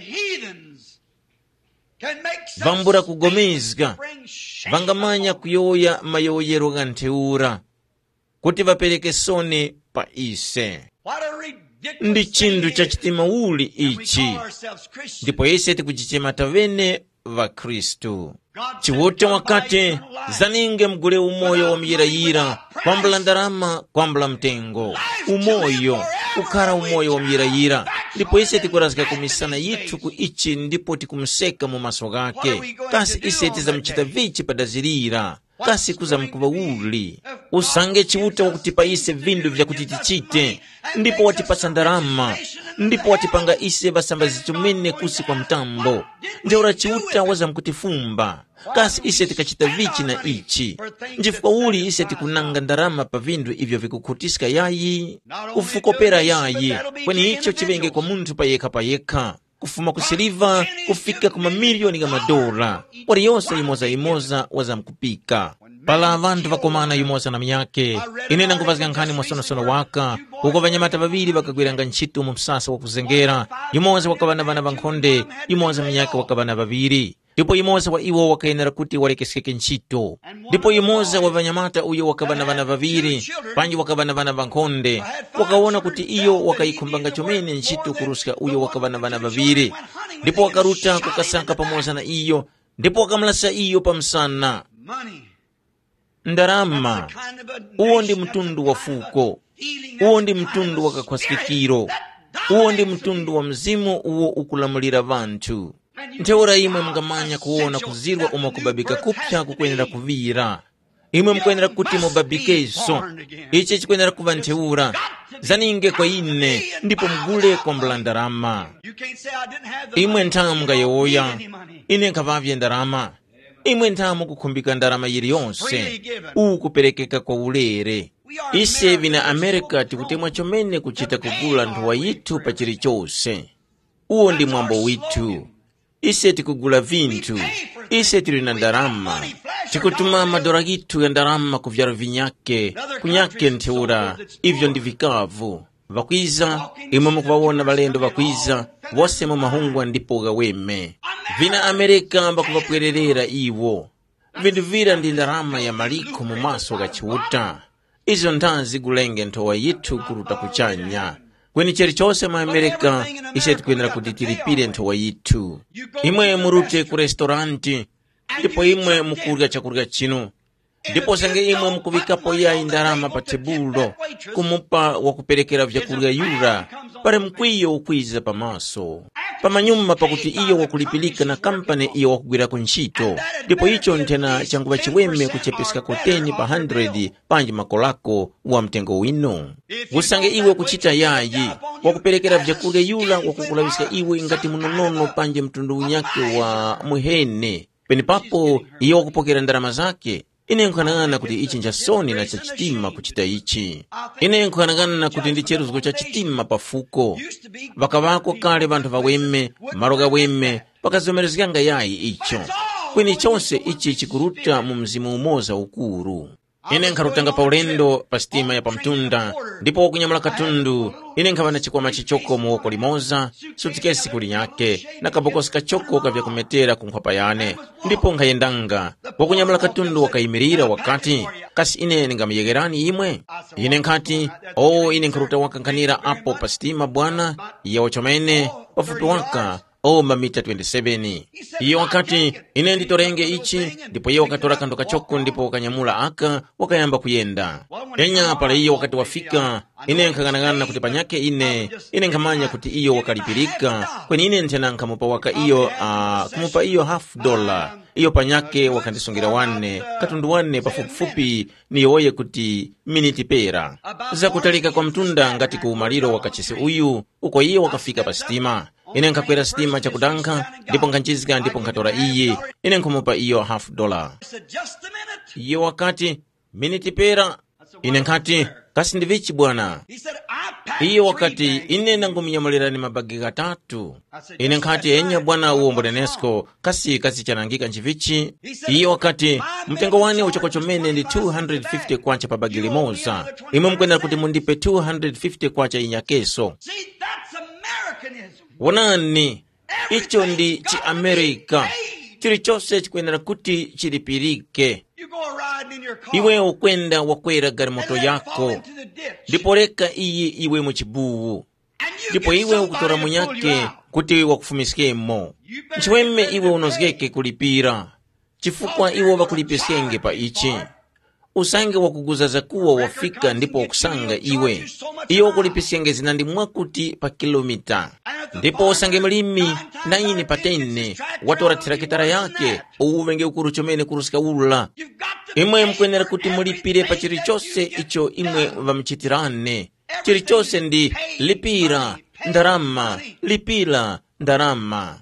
Vambura kugomezga. Vangamanya kuyoya mayoyero ganteura. Kuti vapeleke sone pa ise. Ndi chindu cha chitima uli ichi. Ndipo ise tikuchichema tavene va Kristu. Chiwote wakati zaninge mgule umoyo wa miyirayira. Kwambula ndarama, kwambula mtengo. Umoyo, ukara umoyo wa miyirayira. Ndipo ise tikurazika kumisana yitu ku ichi ndipo tikumseka mu maso gake. Kasi ise tizamchita vichi padazirira. Kasi kuza mkuva uli. Usange chiuta wakutipa ise vindu vya kutitichite. Ndipo watipasa ndarama. Ndipo watipanga ise vasambazi tumene kusi kwa mtambo. Njeura chiuta waza mkutifumba. Kasi ise tikachita vichi na ichi. Njifuka uli ise tikunanga ndarama pa vindu ivyo vikukutiska yayi. Ufukopera yayi. Kweni icho chivenge kwa muntu pa yeka. Kufuma kusiliva, kufika kuma milioni ga madola. Wari yose imoza waza mkupika. Pala avantu vakomana yumoza na miyake. Inena nguvazga nkani mwasono waka. Uko vanyamata vaviri vakagwiranga nchitu mumsasa wakuzengera. Yumoza wakavana vana vankonde. Yumoza miyake wakavana vaviri. ndipo imoza wa iwo wakayenera kuti walekeseke ntchito, ndipo imoza wa vanyamata uyo wakavana vana vaviri panji wakavana vana vankhonde wakaona kuti iyo wakayikhumbanga chomene ntchito kurusika uyo wakavana vana vaviri, ndipo wakaruta kukasaka pamoza na iyo, ndipo wakamulasa iyo pamsana. Ndarama uwo ndi mtundu wa fuko, uwo ndi mtundu wa kakhwasikikiro, uwo ndi mtundu wa mzimu uwo ukulamulira vanthu. Ntheura imwe mngamanya kuona kuzirwa umwe kubabika kupya kukwenera kuvira, imwe mkwenera kuti mubabikeso, ichi chikwenera kuva ntheura zaninge kwa ine ndipo mgule kwa mbulandarama. Imwe nthamu ngayoya ine nkavavye ndarama, imwe nthamu kukhumbika ndarama yiri yonse ukuperekeka kwa ulere. Ise vina Amerika tikutemwa chomene kuchita kugula nthuwa yithu pa chilichonse. Uwo ndi mwambo withu. Ise tikugula vinthu, ise tili na ndarama, tikutuma madora gitu ya ndarama kuvyaro vinyake, kunyake ntheura, ivyo ndi vikavu. Vakwiza, imwe mukuvawona valendo vakwiza, wose mu mahungwa ndipo gaweme. Vina Amerika mbakuvapwererera iwo. Vindu vira ndi ndarama ya maliko mu maso gachiuta. Izo nthazi gulenge nthowa yithu kuruta kuchanya. Kweni chilichonse mu Amerika ise tikwenera kuti tilipire nthowa yithu. Imwe murute ku restauranti, ndipo imwe mukurya chakurya chino, ndipo sange imwe mukuvikapo yayi ndarama pa tebulo kumupa wakuperekera vyakurya yura pare mkwiyo ukwiza pamaso pamanyuma pakuti iyo wakulipilika na kampani iyo wakugwirako ntchito, ndipo icho nthena changuva chiweme kuchepeseka koteni pa 100 panji makolako wa mtengo wino. Usange iwe kuchita yayi wakuperekera vyakurya yura wakukulawisika iwe ngati munonono panji mtundu unyake wa muhene, penipapo iyo wakupokera ndarama zake. Ine nkhanangana kuti ichi njasoni na cha chitima kuchita ichi. Ine nkhanangana kuti ndi cheruzuko cha chitima pafuko. Vakavako kale vanthu vaweme, maroga weme, pakazomerezekanga yayi icho. Kweni chonse ichi chikuruta mu mzimu umoza ukuru. Ine nkharutanga pa ulendo pa sitima ya pamtunda, ndipo wakunyamula katundu. Ine nkhavana chikwama chichoko muwoko limoza, sutikesi kuli nyake, na kabokosi kachoko kavya kumetera kunkhwapa yane. Ndipo nkhayendanga, wakunyamula katundu wakayimirira wakati, kasi ine ngamyegerani imwe? Ine nkhati, ine nkharuta wakankanira apo pa sitima bwana, iya wachomene, pafupi waka, mamita 27. Iyo wakati ine nditorenge ichi, ndipo iyo wakatora kando kachoko ndipo wakanyamula aka wakayamba kuyenda. Enya pala iyo wakati wafika, ine nkhaganagana kuti panyake ine nkhamanya kuti iyo wakalipirika, kweni ine nthena nkhamupa waka iyo, kumupa iyo $50. Iyo panyake wakandisungira wane, katundu wane pafupifupi niyoye kuti miniti pera. Za kutalika kwa mtunda ngati kuumaliro wakachisi uyu, uko iyo wakafika pa sitima. Ine nkakwera sitima chakudankha, ndipo nkanchizika ndipo nkatora iye, ine nkumupa iyo $50. Iyo wakati, miniti pera, ine nkati, kasi ndivichi bwana? Iyo wakati, ine nanguminyamulirani mabagi gatatu. Ine nkati, enya bwana uombonenesko, kasi chanangika nchivichi. Iyo wakati, mtengo wane uchokochomene ndi 250 kwacha pa bagi limoza. Imwe mkwenda kuti mundipe 250 kwacha inyakeso. Wonani, icho ndi chi Amerika. Chilichonse chikwenera kuti chilipirike. Iwe ukwenda wakwera garimoto yako, ndipo leka iyi iwe muchibuwu, ndipo iwe ukutora munyake kuti wakufumisikemo. Nchiweme iwe unozgeke kulipira, chifukwa iwe wakulipiskenge pa ichi. Usange wakuguza zakuwa wafika ndipo wakusanga iwe. Iyo wakulipiskenge zinandi mwakuti pa kilomita. Ndipo usange mlimi na ini patene, watora tirakitara yake, uwenge ukuru chomene kurusika ula. Imwe mkwenera kuti mulipire pa chilichonse icho imwe vamchitirane. Chilichonse ndi lipira, ndarama, lipira, ndarama.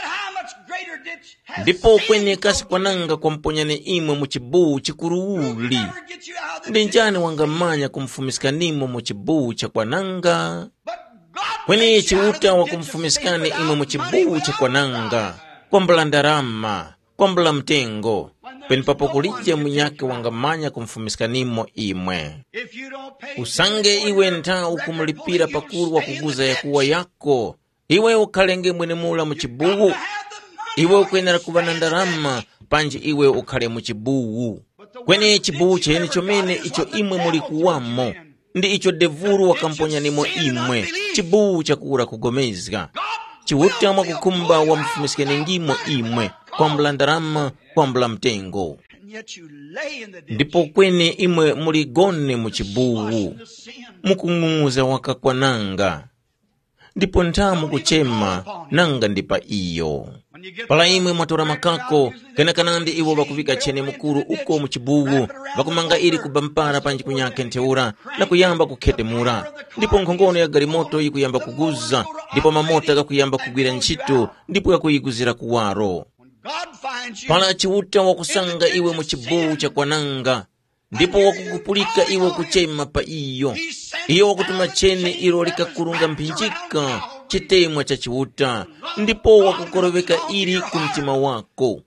Ndipo kwenye kasi kwananga kwa mponyane imwe muchibuwu chikuruuli. Ndi njani wangamanya kumfumiskanimo muchibuwu cha kwananga? Kwenye chiuta wa kumfumiskane imwe muchibuwu cha kwananga, kwa mbula ndarama, kwa mbula mtengo, penipapo kulija munyake wangamanya kumfumiskanimo imwe. Usange iwe nta ukumulipira pakuru wa kuguza ya kuwa yako, iwe ukalenge mwene mula muchibuwu. iwe ukuyenera kuba na ndalama panji iwe ukhale mu chibuwu. Kweni chibuwu chene chomene icho imwe muli kuwamo ndi icho devulu wakamponyanimo imwe, chibuwu chakura kugomezga. Chiwuta mwakukumba wa mfumisikene ndimo imwe, kwambula ndalama, kwambula mtengo. Ndipo kweni imwe muligone mu chibuwu, mukung'ung'uza wakakwa nanga. Ndipo nthamu kuchema nanga ndipa iyo. Pala imwe mwatora makako, kenakanandi iwo bakuvika chene mukuru uko mu chibuwu, bakumanga ili kubampara panji kunyake nteura, na kuyamba kukhedemura. Ndipo nkhongono ya galimoto ikuyamba kuguza, ndipo mamota kakuyamba kugwira ntchito, ndipo yakuyiguzira kuwaro. Pala chiwuta wakusanga iwe mu chibuwu chakwananga, ndipo wakukupulika iwe kuchema pa iyo. Iyo wakutuma chene ilo likakurunga mpinjika chitemwa cha chiwuta, ndipo wakukoroveka ili kumtima wako.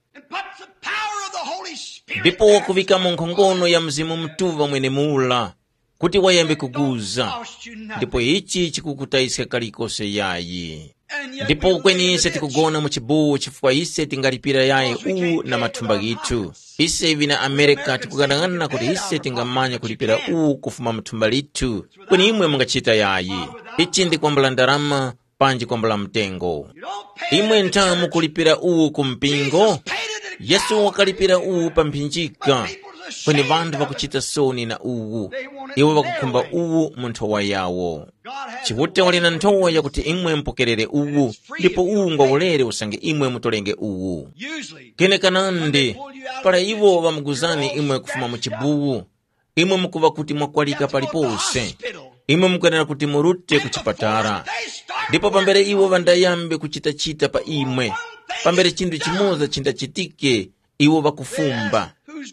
Ndipo wakuvika nkhongono ya mzimu mtuva mwene mula, kuti wayambe kuguza. Ndipo ichi chikukutaisa kalikose yayi. Ndipo kweni ise tikugona mu chibuwu chifukwa ise tingalipira yayi uwu na mathumba gitu. Ise ivi na Amerika tikukadangana kuti ise tingamanya kulipira uwu kufuma mathumba litu. Kweni imwe mungachita yayi. Ichi ndi kwambula ndalama panji kwambula mtengo. Imwe ntamu kulipira uwu kumpingo. Yesu wakalipira uwu pa mpinjika. Kweni bandu wakuchita soni na uwu, iwe wakukumba uwu mu nthowa yawo. Chiwuta wali na nthowa yakuti imwe mpokerere uwu, ndipo uwu ngwaulere usange imwe mutolenge uwu. Kenekanandi pala iwo wamuguzani imwe kufuma mu chibuwu, imwe mukuva kuti mwakwalika palipose, imwe mukuyenera kuti murute kuchipatara. Ndipo pambere iwo vandayambe kuchita pa imwe, pambere chindu chimoza chindachitike, iwo wakufumba.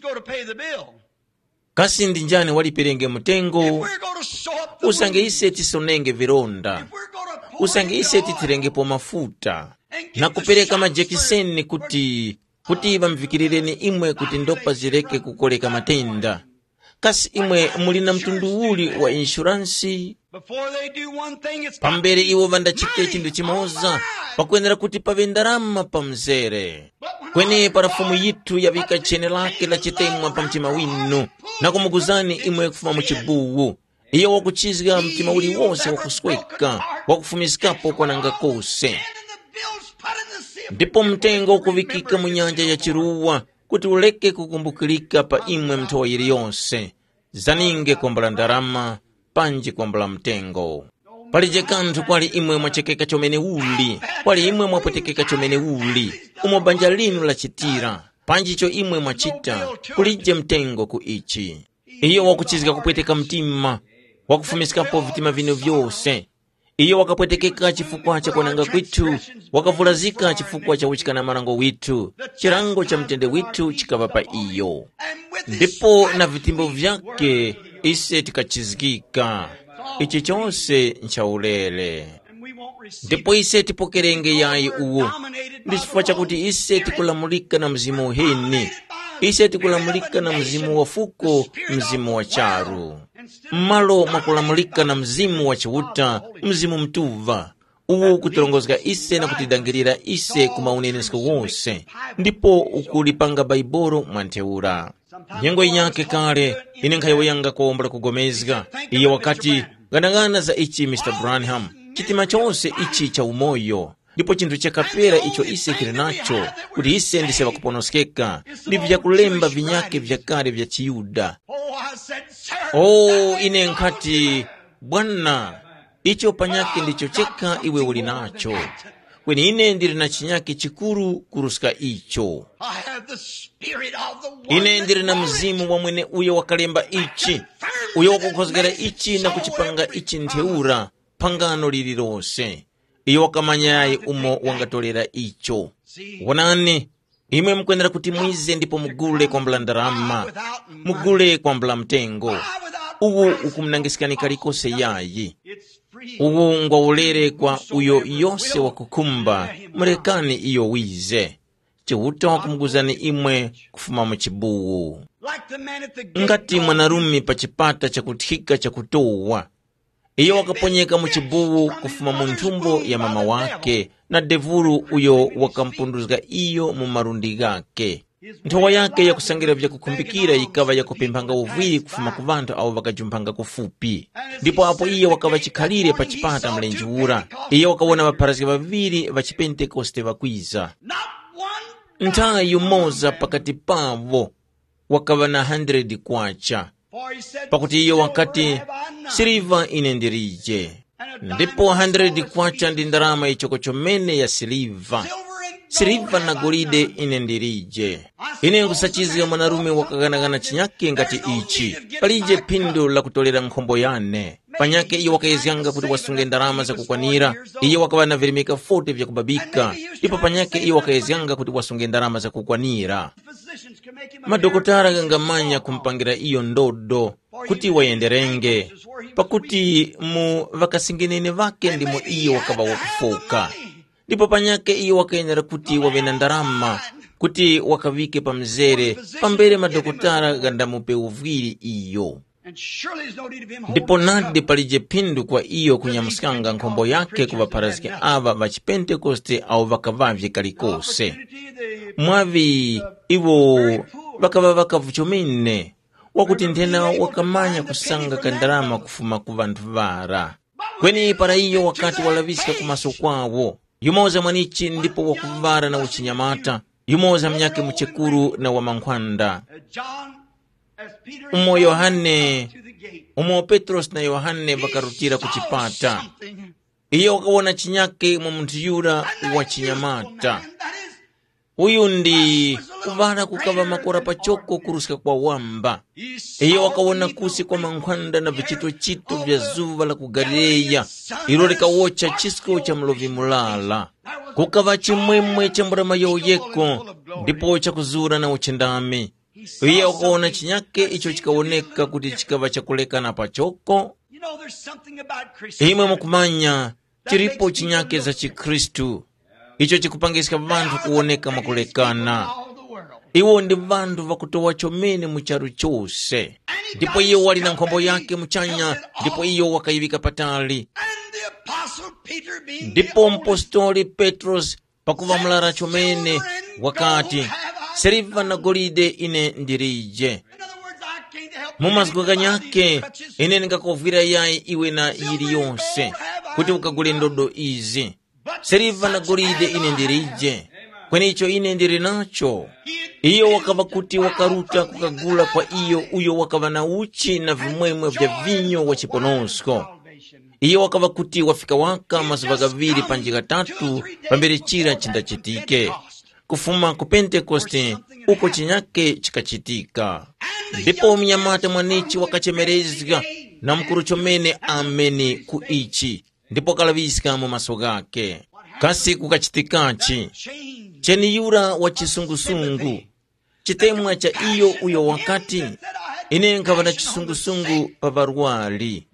Kasi ndi njani walipirenge mtengo? Usange ise tisonenge vironda, usange ise titirengepo mafuta, na kupereka majekiseni kuti vamvikirireni imwe kuti ndopa zireke kukoleka matenda. Kasi imwe mulina mtundu uli wa insuransi? Pambere iwo vandachite chindu chimoza, pakuyenera kuti pave ndalama pa mzere. Kweni parafumu yitu yavika chene lake la chitemwa pa mtima winu, na kumuguzani imwe kufuma mu chibuwu. Iyo wakuchizga mtima uli wose wakusweka, wakufumiskapo kwa nanga kose. Ndipo mtengo kuvikika mu nyanja ya chiruwa, kuti uleke kukumbukilika pa imwe mtowa yiri yonse. Zaninge kwambula ndalama, panji kwambula mtengo. Palije kanthu kwali imwe mwachekeka chomene uli, kwali imwe mwapwetekeka chomene uli, umo banja linu la chitira, panjicho imwe mwachita, kulije mtengo ku ichi. Iyo wakuchizika kupweteka mtima, wakufumiskapo vitima vino vyose. Iyo wakapwetekeka chifukwa cha kwananga kwitu, wakavulazika chifukwa cha uchikana marango witu, chirango cha mtende witu chikava pa iyo. Ndipo na vitimbo vyake ise tikachizikika, ichi chonse nchaulele. Ndipo ise tipokerenge yayi uwo, ndi chifukwa chakuti ise tikulamulika na mzimu uheni, ise tikulamulika na mzimu wa fuko, mzimu wa charu. Mmalo mwakulamulika na mzimu wa chiwuta, mzimu mtuva, uwu kutilongozga ise na kutidangirira ise kumaunenesko wonse, ndipo ukulipanga baiboro mwanteura. Nyengo inyake kale, ine nkhayo yanga kuombra kugomezga, iyo wakati ganagana za ichi Mr. Branham, chitima chonse ichi cha umoyo, ndipo chintu chakapera icho ise kili nacho, kuti ise ndise wakuponoskeka, ndi vyakulemba vinyake vyakale vya chiyuda. Ine nkati, Bwana, icho panyake ndicho cheka iwe uli nacho. Kweni ine ndiri na chinyake chikuru kuruska icho. Ine ndiri na mzimu wa mwene uyo wakalemba ichi, uyo wakukhozgera ichi na kuchipanga ichi nteura, pangano lililose. Iyo wakamanyayi umo wangatolera icho. Wanani, imwe mkuendera kuti mwize ndipo mugule kwambula ndalama, mugule kwambula mtengo. Uwu ukumnangisikani kalikose yayi. Uwu ngwaulere kwa uyo yose wakukumba, mulekani iyo wize. Chiwuta wakumuguzani imwe kufuma mu chibuwu. Ngati mwanarumi pa chipata chakuthika chakutowa, iyo wakaponyeka muchibuwu kufuma mu nthumbo ya mama wake, na devulu uyo wakampunduzga iyo mu marundi gake. Nthowa yake yakusangira vyakukumbikira ikava yakupemphanga uvwiri kufuma ku vanthu awo vakajumphanga kufupi. Ndipo apo iye wakava chikhalire pa chipata mlenji ura. Iye wakawona vapharazgi vaviri va chipentekoste vakwiza. Nthawi yumoza pakati pavo wakava na 100 kwacha, pakuti iyo wakati siliva ine ndirije. Ndipo 100 kwacha ndi ndalama ichokochomene ya siliva na golide ine ndirije. Ine nkusachiziga mwanarume wakaganagana chinyake ngati ichi. Palije phindu la kutolera nkhombo yane. Panyake iyo wakayezyanga kuti wasunge ndalama za kukwanira. Iyo wakava na virimika 40 vya kubabika. Ndipo panyake iyo wakayezyanga kuti wasunge ndalama za kukwanira. Madokotara gangamanya kumpangira iyo ndodo kuti wayenderenge, pakuti mu vakasingenene vake ndimo iyo wakava wakufoka. Ndipo panyake iyo wakayenera kuti wavena ndalama kuti wakavike pa mzere pambere madokotara gandamupe uvwiri iyo. Ndipo nadi palije phindu kwa iyo kunyamuskanga nkhombo yake kuvapharazgi ava vachipentekoste au vakavavye kalikose. Mwavi iwo vakava vakavuchomene wakuti nthena wakamanya kusanga kandalama kufuma ku vanthu vara. Kweni para iyo wakati walavisika kumaso kwawo, yumoza mwanichi ndipo wakuvara na uchinyamata, yumoza mnyake muchekuru na wamankhwanda. Umo Petros na Yohane vakarutira kuchipata. Iyo wakawona chinyake mu munthu yura wa chinyamata. Uyu ndi kuvara kukava makora pachoko kurusika kwa wamba. Iyo wakawona kusi kwa mankhwanda na vichito vya zuva la ku Galileya, ilo likawocha chisko cha mlovi mulala. Kukava chimwemwe cha mburama yoyeko, ndipo cha kuzura na uchendame. Iyo wakawona chinyake icho chikawoneka kuti chikava chakulekana pachoko. Imwe mukumanya chiripo chinyake za Chikristu. Icho chikupangisika vanthu kuoneka makulekana. Iwo ndi vanthu vakutowa chomene mucharu chose. Ndipo iyo wali na nkhombo yake muchanya, ndipo iyo wakayivika patali. Ndipo mpostoli Petros pakuva mulara chomene wakati siliva na golide ine ndirije. Mumaziko ganyake ine ningakovira yayi iwe na yili yonse kuti ukagule ndodo izi. Siliva na golide ine ndirije, kweni icho ine ndiri nacho. Iyo wakava kuti wakaruta kukagula kwa iyo uyo wakava na uchi na vimwemwe vya vinyo wa chiponosko. Iyo wakava kuti wafika waka mazuva gaviri panjika 3 pambere chira chindachitike. Kufuma ku Pentekoste uko chinyake chikachitika. Ndipo mnyamata mwanichi wakachemerezga na mkuru chomene ameni ku ichi. Ndipo kalavisika mu maso gake. Kasi kukachitikachi cheni yura wa chisungusungu chitemwa cha iyo uyo wakati ine nkava na chisungusungu pavarwali.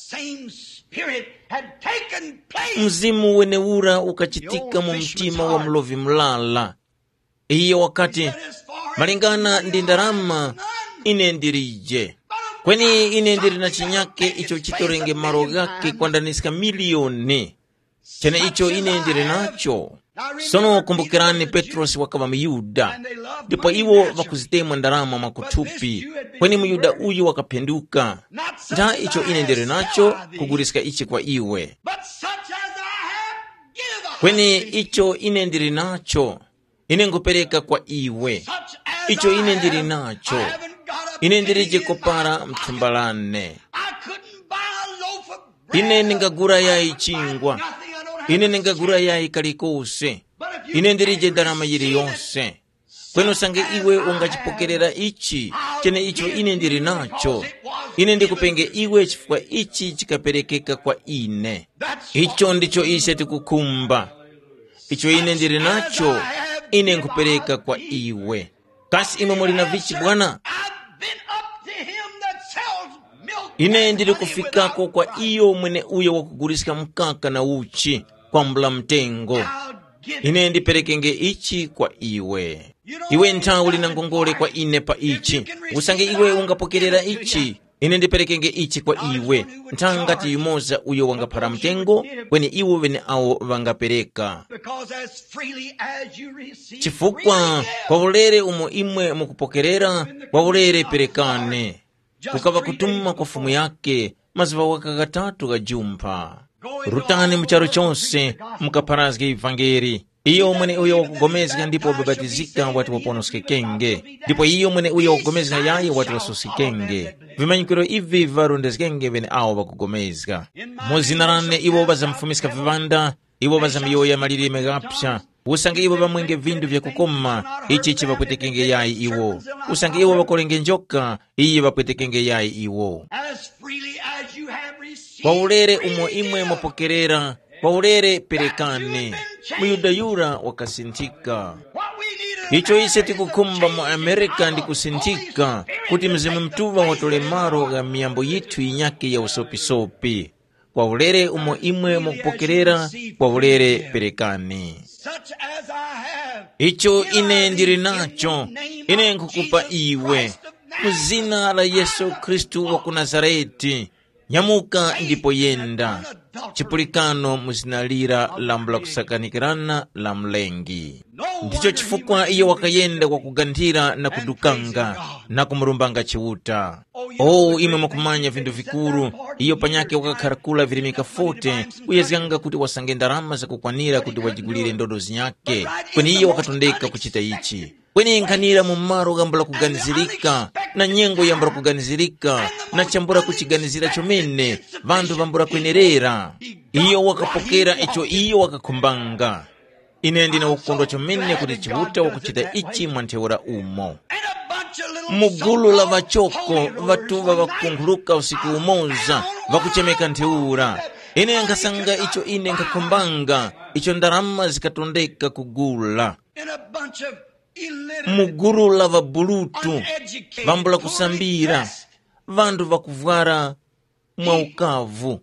Mzimu wenewura ukachitika mu mtima wa mlovi mlala. Iyo wakati malingana ndi ndalama ine ndirije, kweni ine ndiri na chinyake icho chitorenge maro gake kwandanisika milioni. Chene icho ine ndiri nacho. Sono kumbukirani Petros wakava Myuda. Ndipo iwo vakuzitemwa ndalama makutupi, kweni Myuda uyu wakapenduka. Nda icho ine ndiri nacho kugurisika ichi kwa iwe. Kweni icho ine ndiri nacho ine ngupereka kwa iwe. Icho ine ndiri nacho ine ndirije kopara mtumbalane. Ine ningagura yayi chingwa, ine ningagura yayi kalikose, ine ndirije ndalama yiri yonse. Kweno sange iwe ungachipokerera ichi chene icho ine ndiri nacho, ine ndikupenge iwe chifukwa ichi chikaperekeka kwa ine. Icho ndicho ise tikukumba. Icho ine ndiri nacho ine nkupereka kwa iwe. Kasi imwe muli na vichi bwana? Ine ndiri kufikako kwa iyo mwene uyo wakugurisika mkaka na uchi kwa mbula mtengo. Ine ndiperekenge ichi kwa iwe. Iwe nthawi lina ngongole kwa ine pa ichi. Usange iwe ungapokerera ichi, ine ndiperekenge ichi kwa iwe ntangati yumoza uyo wangaphara mtengo kweni iwo wene awo wangapereka. Chifukwa kwa ulere umo imwe mukupokerera, kwa ulere perekane. Kukava kutuma kwa fumu yake maziva waka katatu gajumpa. Rutani mcharo chonse mukaparazge ivangeri. Iyo mwene uyo wakugomezga ndipo wababatizika watu waponosikenge. Ndipo iyo mwene uyo wakugomezga yaye watu wasusikenge. Vimanyikiro ivi varundezgenge vene awo wakugomezga. Mozinarane iwo bazamfumiska vivanda, iwo bazamiyoya maliri megapsha. Usange iwo bamwenge vindu vya kukoma, ichi vapwetekenge yayi iwo. Usange iwo bakolenge njoka, iye vapwetekenge yayi iwo. Kwa ulere umo imwe mupokerera, kwa ulere perekane. Muyudayura wakasintika. Icho ise tikukumba mu Amerika ndikusintika, kuti mzimu mtuva watolemaro ga miyambo yitu inyake ya usopisopi. Kwa ulere umo imwe mupokerera, kwa ulere perekane. Icho ine ndiri nacho, ine nkukupa iwe, muzina la Yesu Kristu wa kunazareti. Nyamuka ndipo yenda. Chipulikano muzinalira lambula kusakanikirana la mlengi. Ndicho chifukwa iyo wakayenda kwa kugandira na kudukanga na kumurumbanga chiuta. Imwe mukumanya vindu vikuru, iyo panyake wakakharakula virimika fote, uyazganga kuti wasange ndarama za kukwanira kuti wajigulire ndodo zinyake. Kweni iyo wakatondeka kuchita ichi. Kweni nkanira mumaro gambula kuganizirika, na nyengo yambula kuganizirika, na chambura kuchiganizira chomene, vandu vambura kwenerera. Iyo wakapokera icho iyo wakakumbanga. Ine ndina ukondwa chomene kuti chihuta wakuchita ichi mwanteora umo. Mugulu la vachoko, vatuva vakunguluka usiku umoza, vakuchemeka nteura. Ine nkasanga icho ine nkakumbanga, icho ndarama zikatondeka kugula. Muguru la vabulutu, vambula kusambira, vandu vakuvara mwaukavu.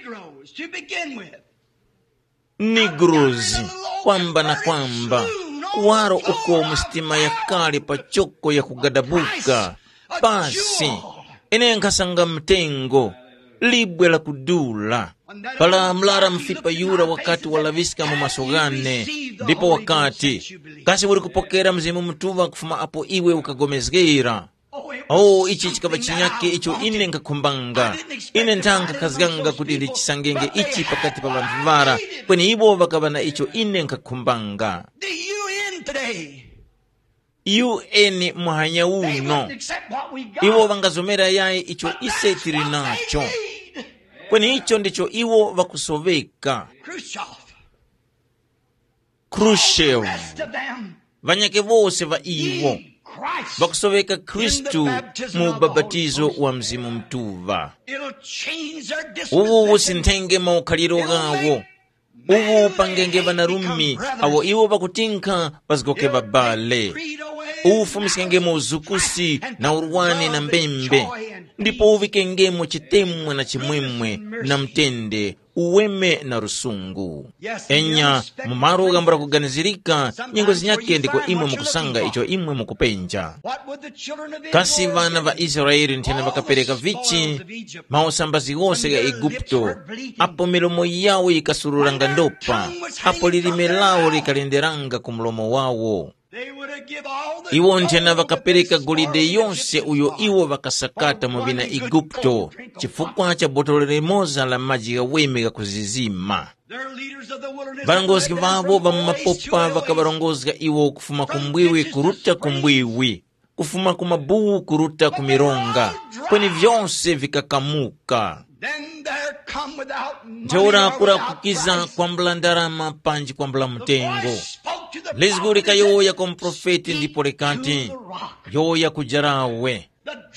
Negroes, kwamba na kwamba, waro uko mstima ya kale pachoko ya kugadabuka. Basi, ine nkasanga mtengo, libwe la kudula. Pala mlara mfipa yura wakati walaviska mumasogane. Ndipo wakati kasi wuri kupokera mzimu mtuva kufuma apo iwe ukagomezgeira. Ichi chikaba chinyake icho ine nkakumbanga. Ine ntanga kazganga kutili chisangenge ichi pakati pa vanvivara. Kweni ibo vakabana icho ine nkakumbanga. UN muhanya uno. Iwo vangazomera yae icho ise tirinacho. Kweni icho ndicho iwo vakusoveka. Khrushchev. Vanyake vose va iwo vakusoveka Kristu mu babatizo wa mzimu mtuva. Uwu sintenge maukhaliro gawo. Uwu pangenge vanarumi awo iwo vakutinka vazgoke vabale. Uwu fumisikenge uzukusi na urwani na mbembe. Ndipo uvikengemo chitemwe na chimwemwe na mtende, uweme na rusungu. Enya mumaro gambura kuganizirika, nyingo zinyake ndiko imwe mukusanga icho imwe mukupenja. Kasi vana va Israeli ntene vakapereka vichi, maosambazi gose ga Egipto, apo milomo yawo ikasururanga ndopa, apo lilime lao likalenderanga kumulomo wawo. Iwo ntena vakapereka golide yonse uyo iwo vakasakata muvina Egipto, chifukwa cha botolo limoza la maji ga weme ga kuzizima. Varongozi vavo va mapopa vakavarongozga iwo kufuma kumbwiwi kuruta kumbwiwi, kufuma kumabuwu kuruta kumironga, kweni vyonse vikakamuka. Nteura kura kukiza kwambula ndarama panji kwambula mtengo. Lizgurika yoya komprofeti ndipo lekati, yoya kujarawe.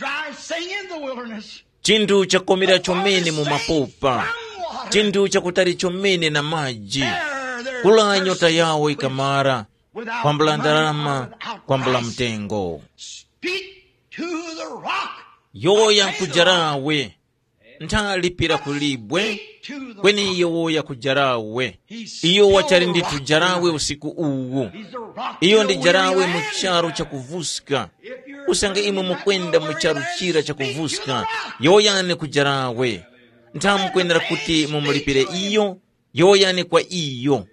Chindu cha komira chomene mu mapopa, chindu cha kutari chomene na maji. Kula nyota yawo ikamara, kwambula ndarama, kwambula mtengo. Yoya kujarawe. nthalipira kulibwe kweni iyo woya kujarawe iyo wachari nditu jarawe usiku uwu iyo ndi jarawe mucharo cha kuvuska usange imwe mukwenda mucharo chira cha kuvuska yoyane kujarawe ntamukwendera kuti mumulipire iyo yoyane kwa iyo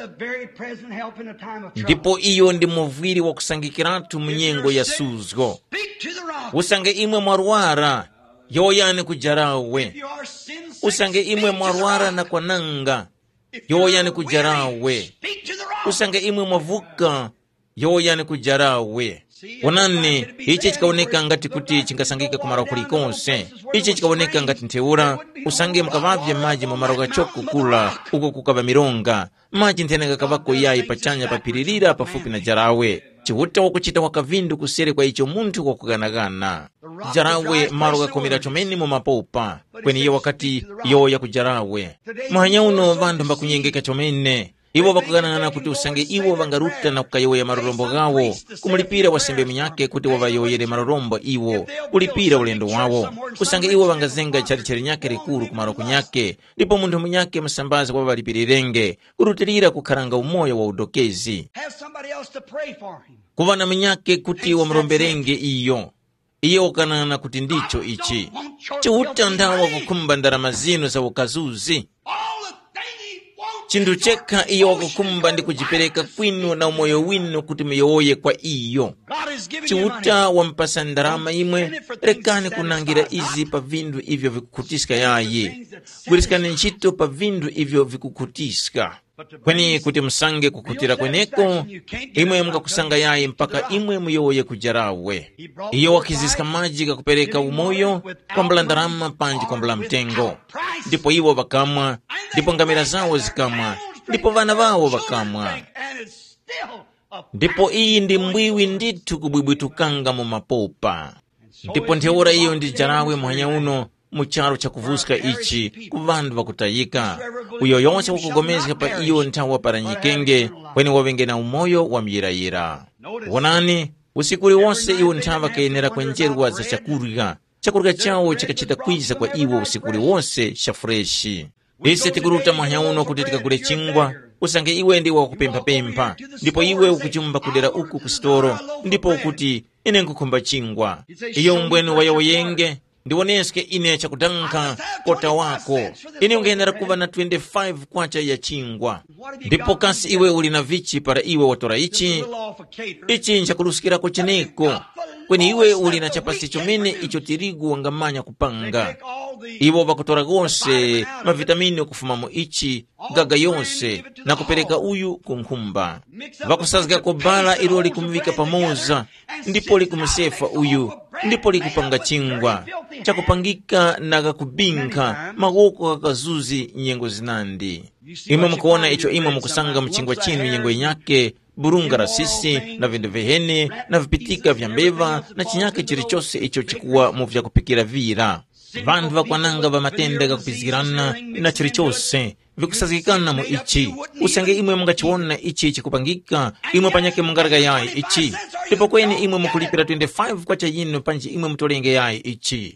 ndipo iyo ndi muvwiri wa kusangikiratu munyengo ya suzgo usange imwe mwarwara yoyane kujarawe usange imwe mwarwara na kwananga yoyane kujarawe usange imwe mwavuka yoyane kujarawe onani ichi chikaoneka ngati kuti chingasangika kumara kulikonse ichi chikaoneka ngati ntheura usange mukavavye maji mumara ukachoko kula uko kukava mironga maji ntheneka kavako yayi pachanya papiririra pafupi na jarawe chihuta wakuchita wakavindu kusere kwa icho munthu wakuganagana jarawe maro gakomera chomeni mumapopa kweni iyo wakati yoya kujarawe mwanya uno vandu mbakunyengeka chomene iwo bakuganana kuti usange iwo vangaruta na kukayoya marorombo gawo kumulipira wasembe mnyake kuti wavayoyere marorombo iwo kulipira ulendo wawo usange iwo vangazenga charichari nyake rikuru kumaro kunyake ndipo munthu mnyake msambazi kwa valipiririrenge kurutirira kukharanga umoyo wa udokezi kuvana mnyake kuti wamromberenge iyo ukanana kuti ndicho ichi chihuta ndawa kukumba ndarama zinu za ukazuzi chindu cheka iyo wakukumba ndi kujipereka kwinu na umoyo winu kuti muyoye kwa iyo chihuta wampasa ndarama imwe rekani kunangira izi pa vindu ivyo vikukutiska yayi gwirizikani ntchito pa vindu ivyo vikukutiska kweni kuti musange kukutira kweneko imwe mukakusanga yayi mpaka imwe muyoye kujarawe iyo wakiziska maji kakupereka umoyo kwambula ndarama panji kwambula mtengo ndipo iwo vakamwa ndipo ngamira zawo zikamwa ndipo vana vawo vakamwa ndipo iyi ndi mbwiwi ndithu kubwibwitukanga mu mapopa ndipo ntheura iyo ndi jarawe mwanya uno mucharo cha kuvuska ichi kuvandu vakutayika uyo yonse wakugomezeka pa iyo nthawa paranyikenge kweni wavengena umoyo wa miyirayira wonani usikuli wonse iwo nthava kayenera kwenjerwa za chakurya chawo chikachita kwiza kwa iwo usikuli wonse shafureshi ise tikuruta mwanya uno kuti tikagule chingwa usange iwe ndi wakupempha ndipo iwe ukuchumba kudera uku kusitoro ndipo ukuti ine nkukhumba chingwa iyo mbwenu wayawoyenge ndiwoneske ine chakudanka kota wako ine ungenera kuva na 25 kwacha ya chingwa ndipo kasi iwe uli na vichi para iwe watora ichi nchakurusikirako cheneko kweni iwe uli na chapasi chomene icho tirigu wangamanya kupanga iwo vakutora gonse mavitamini okufumamo ichi gaga yonse na kupereka uyu kunkhumba vakusazga kobala ilo likumvika pamoza ndipo likumusefa uyu ndipo likupanga chingwa chakupangika na kakubinka magoko kakazuzi nyengo zinandi imwe mukuona icho imwe mukusanga mchingwa chinu nyengo inyake burunga rasisi na vindu vihene na vipitika vya mbeva na chinyake chirichose icho chikuwa mu vya kupikira vira vandu vakwananga va matenda kakupizikirana na chirichose vikusazikana mu ichi usange imwe mungachiona ichi chikupangika imwe panyake mungarga yayi ichi ndipo kweni imwe mukulipira 25 kwacha yino panji imwe mutolenge yayi ichi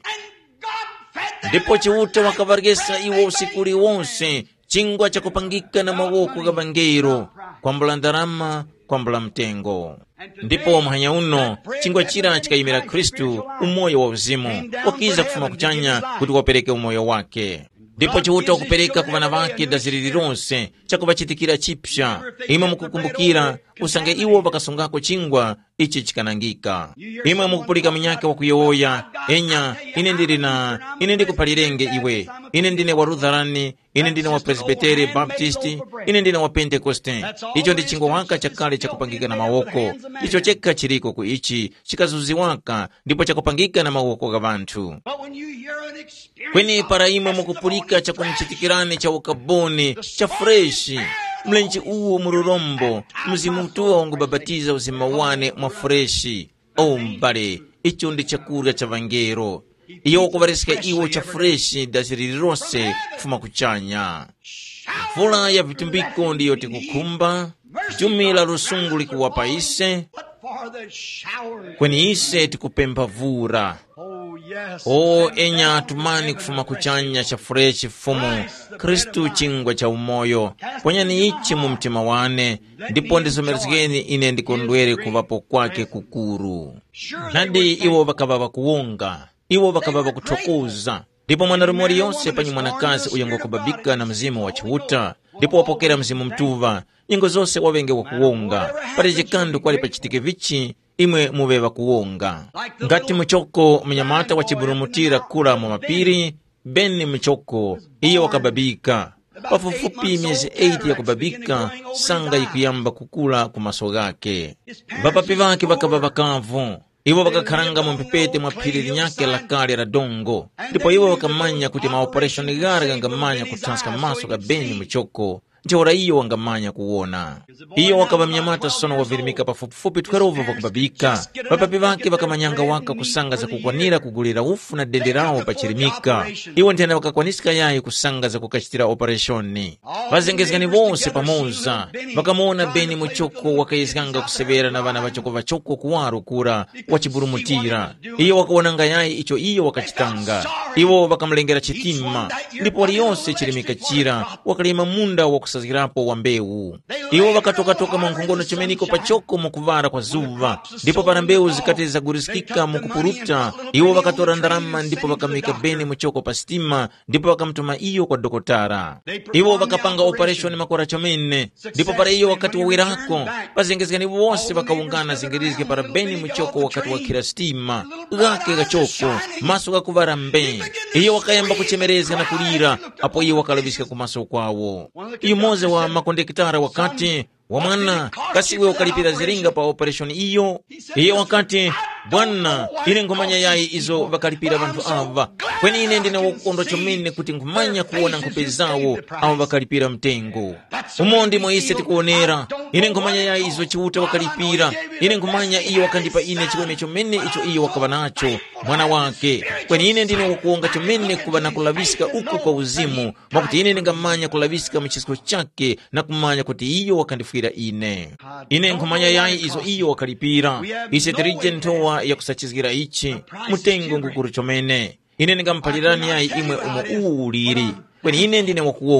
ndipo chihuta wakavargesa iwo usikuli wonse chingwa chakupangika na mawoko gavangero kwambula ndarama kwambula mtengo ndipo mwanya uno chingwa chira chikayimira Kristu umoyo wa uzimu wakiza kufuma kuchanya kuti wapereke umoyo wake ndipo chihuta wakupereka kuvana vake daziriri ronse chakuvachitikira chipsha imwe mukukumbukira usange iwo vakasungako chingwa ichi chikanangika imwe mukupulika mnyake wakuyowoya enya ine ndikupalirenge iwe ine ndine wa Lutherani ine ndine wa Presbyteri Baptisti ine ndine wa Pentekoste icho ndi chingwa waka chakale chakupangika na mawoko icho chekha chiriko ku ichi chikazuziwaka ndipo chakupangika na mawoko ga vanthu kweni para imwe mukupulika chakumchitikirani cha ukaboni cha freshi mlenji uwo mururombo mzimutuwa wangubabatiza uzima wane mwa freshi mbale icho ndi chakurya cha vangero iyo wakuvarisika iwo cha freshi daziriri rose kufuma kuchanya mvula ya vitumbiko ndiyo tikukumba jumila rusungu likuwapa ise kweni ise tikupemba vura o enya tumani kufuma kuchanya cha furechi fumu Kristu chingwa cha umoyo ponyani ichi mu mtima wane ndipo ndisomerezekeni ine ndikondwere kuvapo kwake kukuru. Nadi iwo bakababa kuwonga, iwo bakababa kuthokoza, ndipo mwanarume yonse panyi mwanakazi uyengo kubabika na mzimu wa chiwuta, ndipo wapokera mzimu mtuva nyingo zose wavenge wa kuwonga pali chikandu kwali pachitike vichi imwe muveva kuwonga. Ngati mchoko mnyamata wachiburumutira kula mu mapiri beni mchoko iyo wakababika pafufupi miezi 8 ya kubabika sanga ikuyamba kukula kumaso gake. Vapapi vake vakaba vakavu, iwo vakakharanga mumpepete mwa phiri linyake la kale la dongo, ndipo iwo vakamanya kuti maopereshoni gare gangamanya kuthanska maso ka beni mchoko nchora iyo wangamanya kuwona. Iyo wakaba mnyamata sono wavirimika pafupifupi 12 vakubabika. Vapapi vake vakamanyanga waka kusanga za kukwanira kugulira ufu na denderao pachirimika. Iwo ntena vakakwanisika yayi kusanga za kukachitira opereshoni. Vazengezgani vose pamoza vakamuona beni muchoko wakayizganga kusevera na vana vachoko kuwaru kura wachiburumutira. Iyo wakaonanga yayi icho iyo wakachitanga. Iwo vakamlengera chitima ndipo waliyonse chirimika chira wakalima munda wakusazirapo wa mbewu. Iwo vakatoka munkhongono chimeniko pachoko mukuvara kwa zuva ndipo para mbewu zikati zagurisikika mukupuruta. Iwo vakatora ndarama ndipo vakamika beni muchoko pa stima ndipo vakamtuma iyo kwa dokotara. Iwo vakapanga operation makora chomene ndipo para iyo wakati wawirako pazengezgani wose vakaungana zingirizike para beni muchoko wakati wakhira stima gake gachoko maso gakuvara mbe. Iyo wakayamba kuchemereza na kulira apo iyo wakalavisika kumaso kwawo. Iyo moze wa makondekitara wakati wamwana kasiwe ukalipira ziringa pa operation iyo wakati bwana ine ngumanya yayi izo vakalipira vantu ava kweni ine ndine wakukondwa chomene kuti ngumanya kuona nkhope zawo ava vakalipira mtengo umondi moise tikuonera. Ine ngumanya yayi izo chiwuta wakalipira, ine ngumanya iyo wakandipa ine chiweme chomene icho iyo wakava nacho mwana wake kweni ine ndine wakuonga chomene kuva na kulavisika uku kwa uzimu mwakuti ine ningamanya kulavisika mchisiko chake na kumanya kuti iyo wakandifira ine ngumanya yayi izo iyo wakalipira. Ise tirijentowa ya kusachizgira ichi mutengo ngukuru chomene ine ningampalirani yayi imwe uuliri kweni ine ndine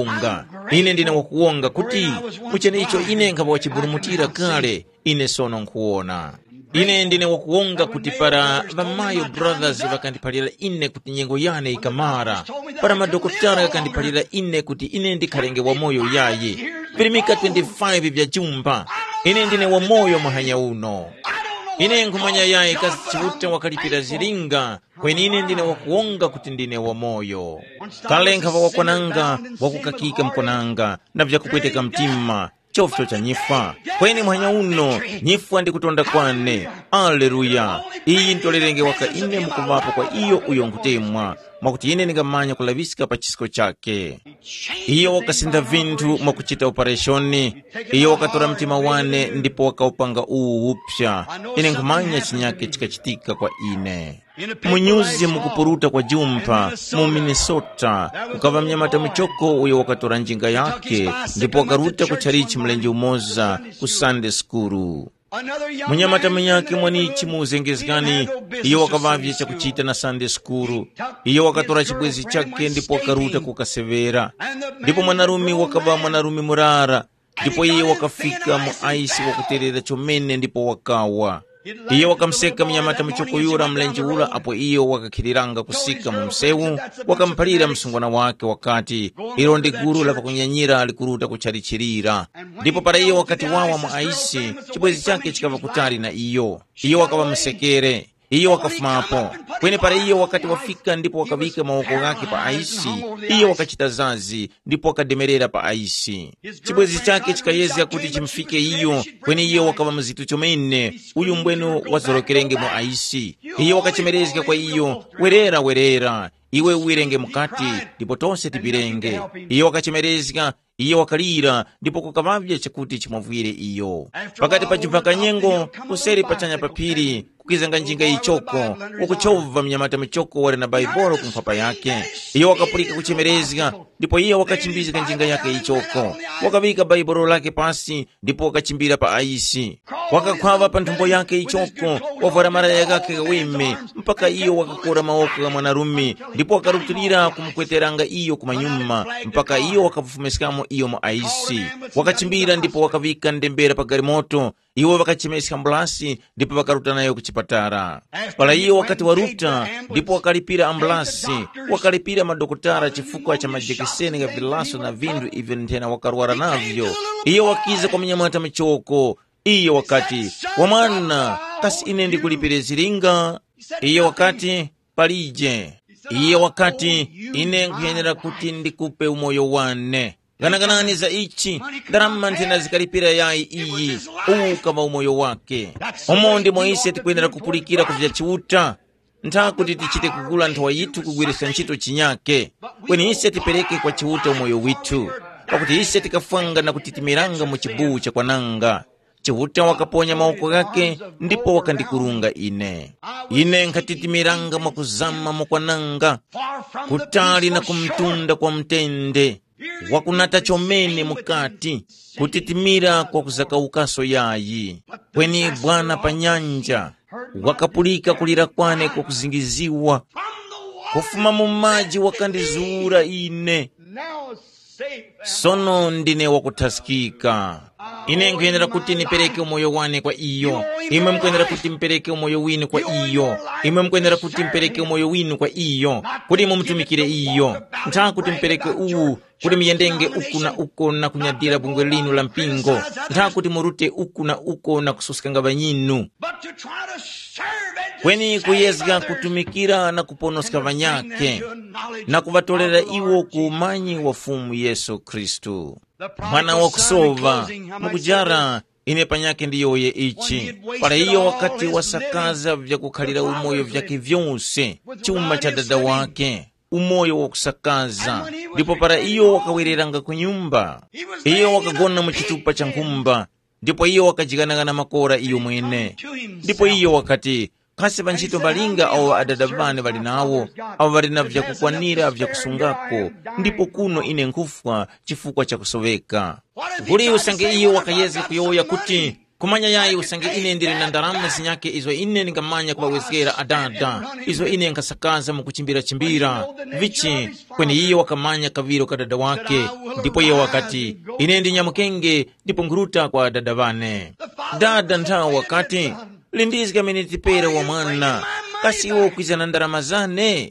wakuwonga kuti muchene icho ine nkava wachiburumutira kale ine sono nkuona. Ine ndine wakuwonga kuti para vamayo brothers vakandipalira ine kuti nyengo yane ikamara, para madokotara yakandipalira ine kuti ine ndikhalenge wa moyo yaye virimika 25 vya jumba. Ine ndine wa moyo mahanya uno. Ine ngumanya yaye kazi chiwute wakalipira ziringa kweni ine ndine wakuwonga kuti ndine wa moyo. Kale nkava wakwananga wakukakika mkonanga na vya kupweteka mtima chofu cha nyifa kweni mwanya uno nyifa ndi kutonda kwane. Aleluya. Iyi ntolerenge waka ine mkuvapo kwa iyo uyongutemwa mwakuti ine ningamanya kulavisika pa chisiko chake. Iyo wakasinda vintu mwakuchita operationi. Iyo wakatora mtima wane ndipo wakaupanga upya. Ine ngumanya chinyake chikachitika kwa ine. Munyuzi mukupuruta kwa jumpa mu Minnesota kukava mnyamata mchoko uyo wakatora njinga yake ndipo wakaruta kucharichi mlenje umoza ku Sunday school. Munyamata mnyake mwanichi muuzengezgani iyo wakavavye cha kuchita na Sunday school. Iyo wakatora chibwezi chake ndipo wakaruta kukasevera. Ndipo mwanarumi wakava mwanarumi murara ndipo iyo wakafika mu aisi wakuterera chomene ndipo wakawa. Iyo wakamseka mnyamata mchoko yura mlenje ula apo iyo wakakhiriranga kusika mu msewu wakampalira msungwana wake wakati ilo ndi guru la pakunyanyira alikuruta kucharichirira. Ndipo para iyo wakati wawa mu aisi chibwezi chake chikava kutari na iyo wakava msekere. Iyo wakafumapo kweni para iyo wakati wafika ndipo wakavika maoko yake pa aisi. Iyo wakachita zazi ndipo wakademerera pa aisi. Chibwezi chake chikayeza kuti chimfike iyo kweni iyo wakava mzitu chomene uyu mbwenu wazorokerenge mu aisi. Iyo wakachemerezika kwa iyo werera iwe uwirenge mukati ndipo tonse tipirenge. Iyo wakachemerezika iyo wakalira ndipo kukavavya chakuti chimwavwire iyo. Pakati pa chimpakanyengo kuseri pachanya papiri kukizanga njinga ichoko wakuchova mnyamata michoko wali na baibolo kumphapa yake. Iyo wakapulika kuchemerezga ndipo iyo wakachimbizika njinga yake ichoko wakavika baibolo lake pasi ndipo wakachimbira pa aisi wakakwava pa nthumbo yake ichoko wavara maraya yake kaweme mpaka iyo wakakora maoko ga mwanarume ndipo wakarutilira kumkweteranga iyo kumanyuma mpaka iyo wakafufumesikamo iyo mu aisi wakachimbira ndipo wakavika ndembera pa garimoto iwo wakachimesika ambulasi ndipo wakaruta nayo kuchipatara. Pala iyo wakati waruta ndipo wakalipira ambulasi wakalipira madokotara chifukwa cha majekiseni ga vilaso na vindu ivyo ntena wakaruara navyo. Iyo wakiza kwa mnyamata michoko iyo wakati wamana kasi ine ndi kulipire ziringa. Iyo wakati palije iyo wakati ine nkuyenera kuti ndikupe umoyo wane ganaganani za ichi ndarama ntena zikalipira yayi iyi ukava umoyo wake. Omondi mwaisi atikwendera kupulikira kuvya chiuta ntakuti tichite kugula nthawa yitu kugwirisa ntchito chinyake kweni isi atipereke kwa chiuta umoyo witu pakuti isi atikafwanga na kutitimiranga mu chibuwu cha kwananga. Chiuta wakaponya maoko gake ndipo wakandikurunga ine nkatitimiranga mwakuzama mukwananga kutali na kumtunda kwa mtende wakunata chomene mukati kutitimira kwa kuzakaukaso yayi kweni Bwana pa nyanja wakapulika kulira kwane kwa kuzingiziwa kufuma mu maji wakandizuura ine sono ndine wakutaskika. Ine nkuyenera kuti nipereke umoyo wane kwa iyo imwe mkuyenera kuti mpereke umoyo winu kwa iyo imwe mkuyenera kuti mpereke umoyo winu kwa iyo kuti mumutumikire iyo nta kuti mpereke uwu kuti miyendenge uku na uko na kunyadira bungwe linu la mpingo nta kuti murute uku na uko na kususikanga banyinu kweni kuyezga kutumikira na kuponoska vanyake na kuvatolera iwo kuumanyi wa fumu Yesu Kristu mwana wa kusova mukujara ine panyake ndiyoye ichi. Para iyo wakati wasakaza vya kukhalira umoyo vyake vyonse chuma cha dada wake umoyo wa kusakaza ndipo para iyo wakawereranga kunyumba iyo wakagona mu chitupa cha nkumba ndipo iyo wakajiganagana makora iyo mwene ndipo iyo wakati kasi banchito balinga au adada bane bali nawo au bali na vya kukwanira vya kusungako ndipo kuno ine nkufwa chifukwa cha kusoveka kuli usange iyo wakayezi kuyoya kuti kumanya yayi usange ine ndiri na ndarama sinyake izo ine ningamanya kubawezgera adada izo ine nkasakaza mu kuchimbira vichi kweni iyo wakamanya kaviro kadada wake ndipo iyo wakati ine ndi nyamukenge ndipo nguruta kwa dada bane dada nta wakati lindizika menitipera wa mwana kasi iwo kwizana ndarama zane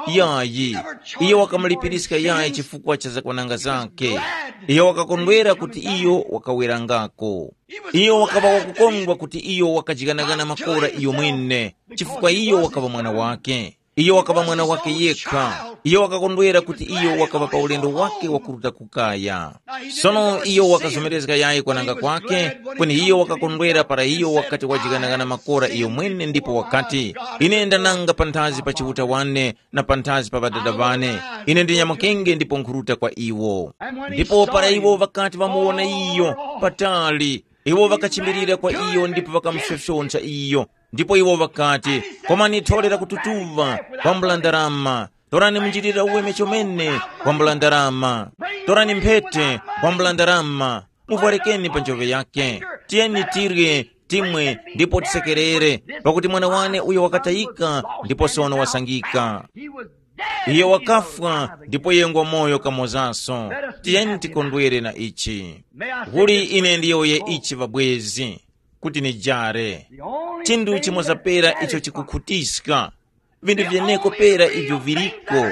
yayi iyo wakamalipirisika yayi chifukwa cha zakwananga zake iyo wakakondwera kuti iyo wakawerangako iyo wakaba wakukongwa kuti iyo wakajiganagana makora iyo mwene chifukwa iyo wakaba mwana wake iyo wakaba mwana wake yeka iyo wakakondwera kuti iyo wakaba pa ulendo wake wakuruta kukaya sono iyo wakazomerezeka yayi kwananga kwake kweni iyo wakakondwera para iyo wakati wajiganagana makora iyo mwene ndipo wakati ine ndananga pantazi pa chiuta wane na pantazi pa badada vane ine ndi nyamukenge ndipo nkuruta kwa iwo ndipo para iwo wakati vamuona iyo patali iwo wakachimbirira kwa iyo ndipo wakamshefshoncha iyo ndipo iwo wakati koma nitolera kututuva kwambula ndarama torani munjirira uweme chomene kwambula ndarama torani mphete kwambula ndarama muvarekeni pa njove yake tiyeni tirye timwe ndipo tisekerere pakuti mwana wane uyo wakatayika ndipo sono wasangika iyo wakafwa ndipo yengwa moyo kamozaso tiyeni tikondwere na ichi kuli ine ndiyoye ichi vabwezi kuti nijare chindu chimozapera icho chikukhutiska vindu vyeneko pera ivyo viriko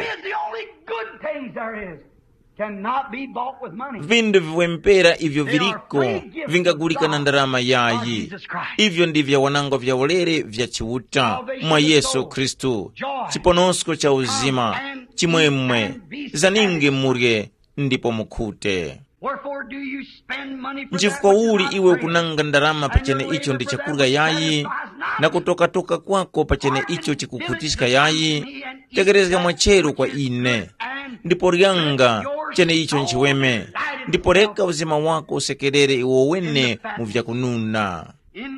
vindu viwempera ivyo viriko vingagulika na ndarama yayi ivyo ndivya wanango vya ulere vya chiuta mwa Yesu Kristu chiponosko cha uzima chimwemwe zaninge murye ndipo mukhute nchifukwa uli iwe kunanga ndarama pachene icho ndi chakurga yayi na kutoka kwako pachene icho chikukhutisika yayi tegerezga mwachero kwa ine ndipo ryanga chene icho nchiweme, ndipo leka uzima wako usekerere iwo wene muvya kununa.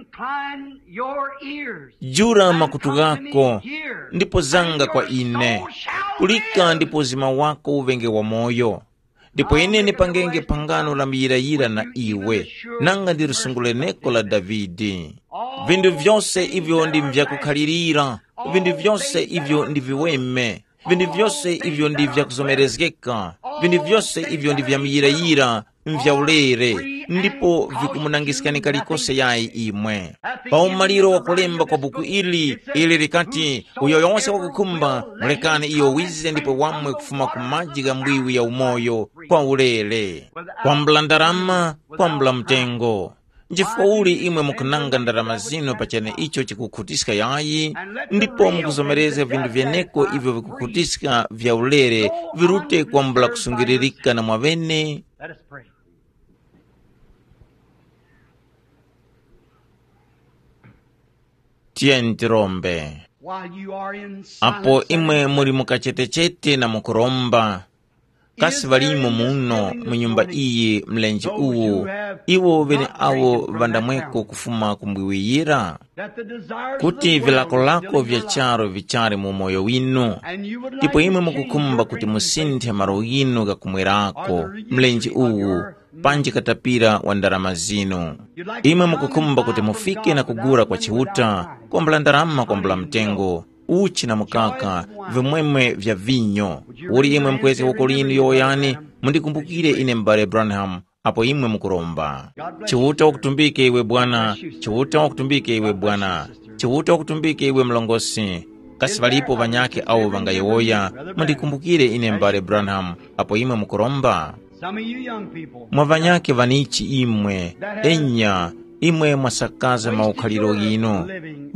Jura makutu gako, ndipo zanga kwa ine, kulika ndipo uzima wako uvenge wa moyo. Ndipo ine nipangenge pangano la miyirayira na iwe, nanga ndirisungule neko la Davidi. Vindu vyose ivyo ndi mvya kukhalirira, vindu vyose ivyo ndi viweme, vindu vyose ivyo ndi vya kuzomerezgeka, vindu vyose ivyo ndi vya miyirayira, mvya ulere, ndipo vikumunangisikani kalikose yayi imwe. Pa umaliro wa kulemba kwa buku ili likati, uyo yonse wakukumba, mulekani iyo wize ndipo wamwe kufuma kumaji ga mbwiwi ya umoyo, kwa ulere, kwa mbula ndarama, kwa mbula mtengo. Njifauli imwe mukunanga ndarama zino pachane icho chikukutisika yayi, ndipo mukuzomereze vindu vyeneko ivyo vikukutisika vya ulere, virute kwa mbula kusungiririka na mwavene. Tientirombe. Apo imwe muri mukachetechete na mukuromba, kasi valimo muno munyumba iyi mlenje uwu, iwo vene awo vandamweko kufuma kumbwiwiyira, kuti vilako lako vya charo vichare mu moyo winu, tipo imwe mukukumba kuti musinthe maro yinu gakumwerako mlenje uwu, panji katapira wa ndarama zinu. Imwe mukukumba kuti mufike na kugura kwa chihuta, kwa mbula ndarama kwa mbula mtengo, uchi na mukaka, vimwemwe vya vinyo. Uri imwe mkwezi wokolini yoyani, mundikumbukire ine mbale Branham, apo imwe mukuromba. Chihuta wakutumbike iwe Bwana, chihuta wakutumbike iwe Bwana, chihuta wakutumbike iwe mlongosi. Kasi valipo vanyake au vangayewoya, mundikumbukire ine mbale Branham, apo imwe mukuromba. Mwavanyake vanichi imwe, enya, imwe mwasakaza maukhaliro yino.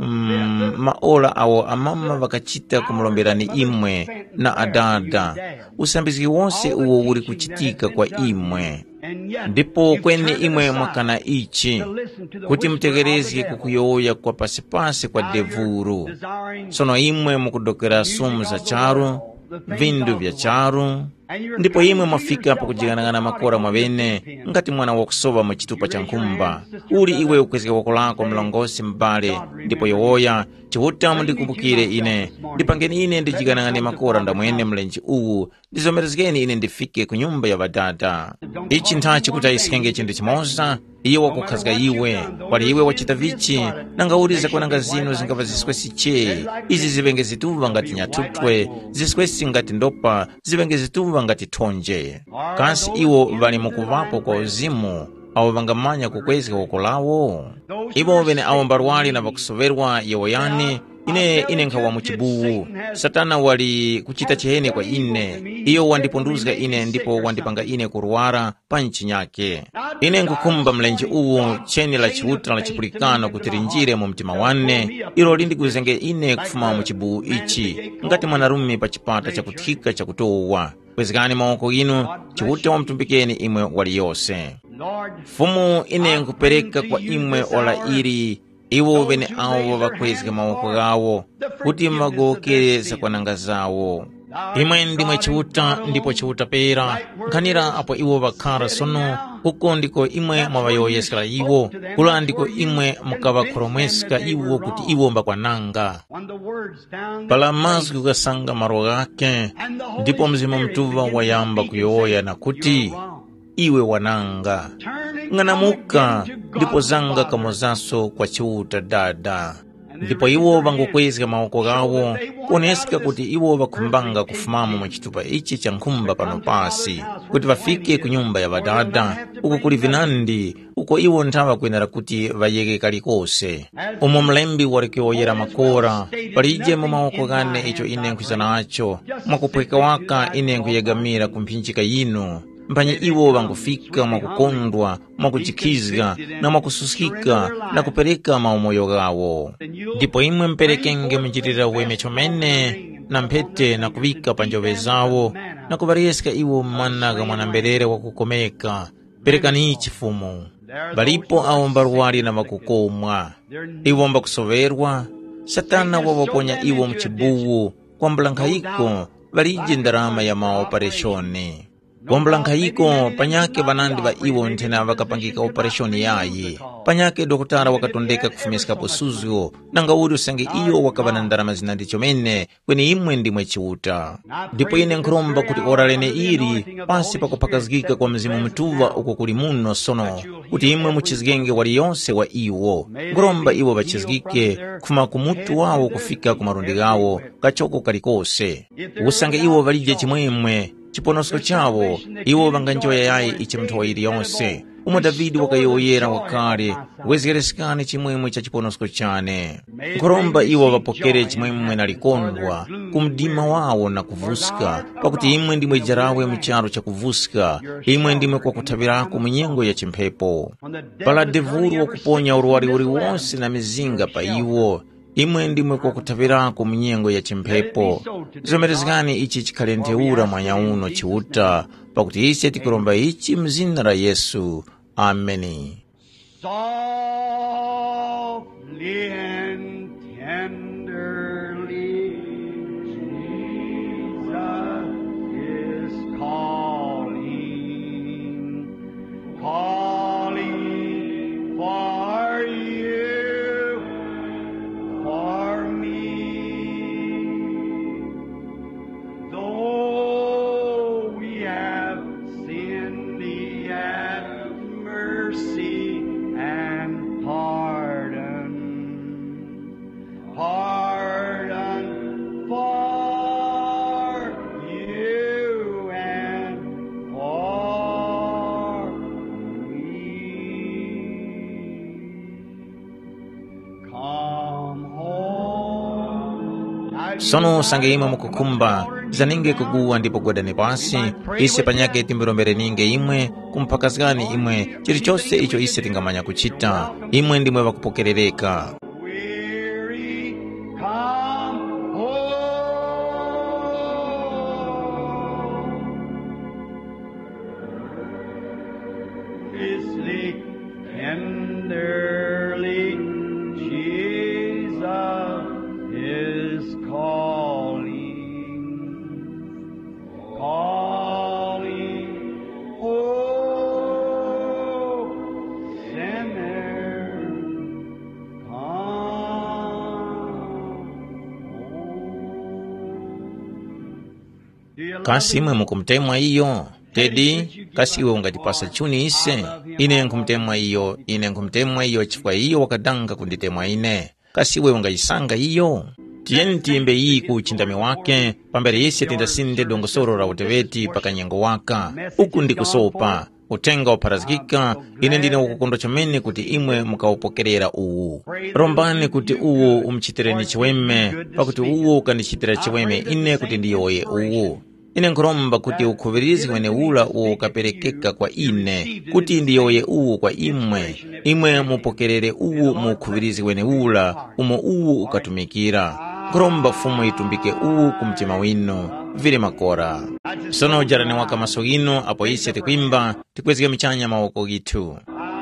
Maola awo amama vakachita kumulomberani imwe na adada. Usambiziki wonse uwo uri kuchitika kwa imwe. Ndipo kwene imwe mwakana ichi, kuti mtegerezi kukuyoya kwa pasipasi kwa devuru. Sono imwe mukudokera sumu za charu, vindu vya charu, ndipo imwe mwafika pa kujiganagana makora mwavene, ngati mwana wakusoba muchitupa cha nkumba. Uli iwe ukwezeka wako lako mlongosi mbale, ndipo yowoya, chihuta mundikumbukire ine, ndipangeni ine ndijiganagane makora ndamwene mlenji uwu, ndizomerezgeni ine ndifike kunyumba ya vadada. Ichi ntachi kuta isikenge chindu chimoza, iye wakukhazga iwe, wali iwe wachita vichi, nanga uriza kwa nanga zinu zingava ziskwesi che, izi zivenge zituva ngati nyatutwe, ziskwesi ngati ndopa, zivenge zituva ngati tonje. Kasi iwo vali mukuvapo kwa uzimu, awo vangamanya kukwezeka wakolawo. Iwo vene awo mbarwali na vakusoverwa yewoyani, ine nkhawa muchibuwu. Satana wali kuchita chihene kwa ine, iyo wandipunduzga ine ndipo wandipanga ine kuruwara panchi nyake. Ine nkukumba mlenje uwu cheni la chihuta la chipulikano kutirinjire mu mtima wane, ilo lindi kuzenge ine kufuma muchibuwu ichi, ngati mwanarumi pa chipata cha kuthika cha kutowa. Kwezekani maoko inu, chihuta wa mtumbikeni imwe wali yose. Fumu ine nkupereka kwa imwe ola iri, iwo vene awo vakwezeka maoko gawo, kuti magokereza kwa nanga zawo. Imwe ndimwe chihuta ndipo chihuta pera, nkhanira apo iwo vakara sono, kuko ndiko imwe mwavayoyesera iwo, kula ndiko imwe mukavakhoromweska iwo kuti iwo mbakwananga. Pala mazwi kukasanga maro gake, ndipo mzimu mtuva wayamba kuyoya na kuti, iwe wananga. Ng'anamuka, ndipo zanga kamozaso kwa chihuta dada. Ndipo iwo vangokwezeka maoko gawo, kuoneseka kuti iwo vakumbanga kufumamu mwachitupa ichi cha nkumba pano pasi, kuti vafike kunyumba ya vadada, uko kuli vinandi, uko iwo nthawa kwenera kuti vayeke kalikose. Umo mlembi warikioyera makora, palije mu maoko gane icho ine nkwizana acho, mwakupweka waka ine nkhuyegamira kumphinjika yino. Mpanye iwo vangufika mwakukondwa, mwakuchikizga, na mwakususikika, na kupereka maumoyo gawo. Ndipo imwe mperekenge mchitira weme chomene, na mpete na kuvika panjove zawo, na kuvarieska iwo mmanaga mwanamberere wakukomeka. Perekani chifumu. Balipo awo mbaruwali na vakukomwa. Iwo mbakusoverwa, Satana wawaponya iwo mchibuwu, kwa mblankaiko, valije ndarama ya maopareshoni. Wambulankhayiko panyake banandi ba iwo nthena bakapangika opereshoni yayi. Panyake dokotara wakatondeka kufumisika posuzyo, nanga uri usange iyo wakabanandara mazina ndichomene, kweni imwe ndimwe chiuta. Ndipo ine nkromba kuti ora lene iri, pasi pakupakazgika kwa mzimu mtuva uko kuli muno sono, kuti imwe muchizgenge wali yonse wa iwo. Nkromba iwo bachizgike, kufuma kumutu wawo kufika kumarundi gawo, kachoko kalikose. Usange iwo valije chimwemwe, chiponosko chawo, iwo banganjoya yayi ichimtowa iri yonse. Umo Davidi wakayoyera wakale, wezigeresikane chimwemwe cha chiponosko chane. Nkromba iwo wapokere chimwemwe na likondwa, kumdima wawo na kuvuska, pakuti imwe ndimwe jarawe mcharo cha kuvuska, imwe ndimwe kwa kuthabirako munyengo ya chimphepo. Pala devuru wa kuponya uruwari uri wonse na mizinga pa iwo, imwe ndimwe kwa kuthabirako munyengo ya chimphepo. Zomerezekani ichi chikalenteura mwanya uno chiuta, pakuti isi atikuromba ichi mzina la Yesu. Ameni. Softly and tenderly, Jesus is calling, calling for you, for me. Though we have sinned, He hath mercy and pardon, pardon for you and for me. Come home. Sono sangeima mukukumba, zaninge kuguwa ndipo godane pasi, ise panyake timbirombere ninge imwe, kumpakazgani imwe, chirichose icho ise tingamanya kuchita, imwe ndimwe wakupokerereka. Weary, come home. Sleep tenderly, Jesus is calling, calling, oh, sinner, come. Kasi imwe mukumtemwa iyo, Tedi, kasi iwe ungatipasa chuni ise, ine nkumtemwa iyo chifukwa iyo wakadanga kunditemwa ine. Kasi iwe ungayisanga iyo. Tiyeni tiyimbe iyi kuchindami wake, pambere yese tindasinde dongosoro ra uteveti paka nyengo waka. Uku ndikusopa, utenga uparazgika, ine ndine ukukondo chomene kuti imwe mukaupokerera uwu. Rombani kuti uwu umchitireni chiweme, pakuti uwu ukandichitira chiweme ine kuti ndiyoye uwu. Ine nkromba kuti ukhuvirizi wene ula uwo ukaperekeka kwa ine, kuti ndiyoye uwu kwa imwe, imwe mupokerere uwu mukhuvirizi wene ula, umo uwu ukatumikira. Nkromba fumu itumbike uwu kumtima wino, vile makora. Sono jarani waka masogino, apo isi tikwimba, tikwezike michanya mawoko gitu.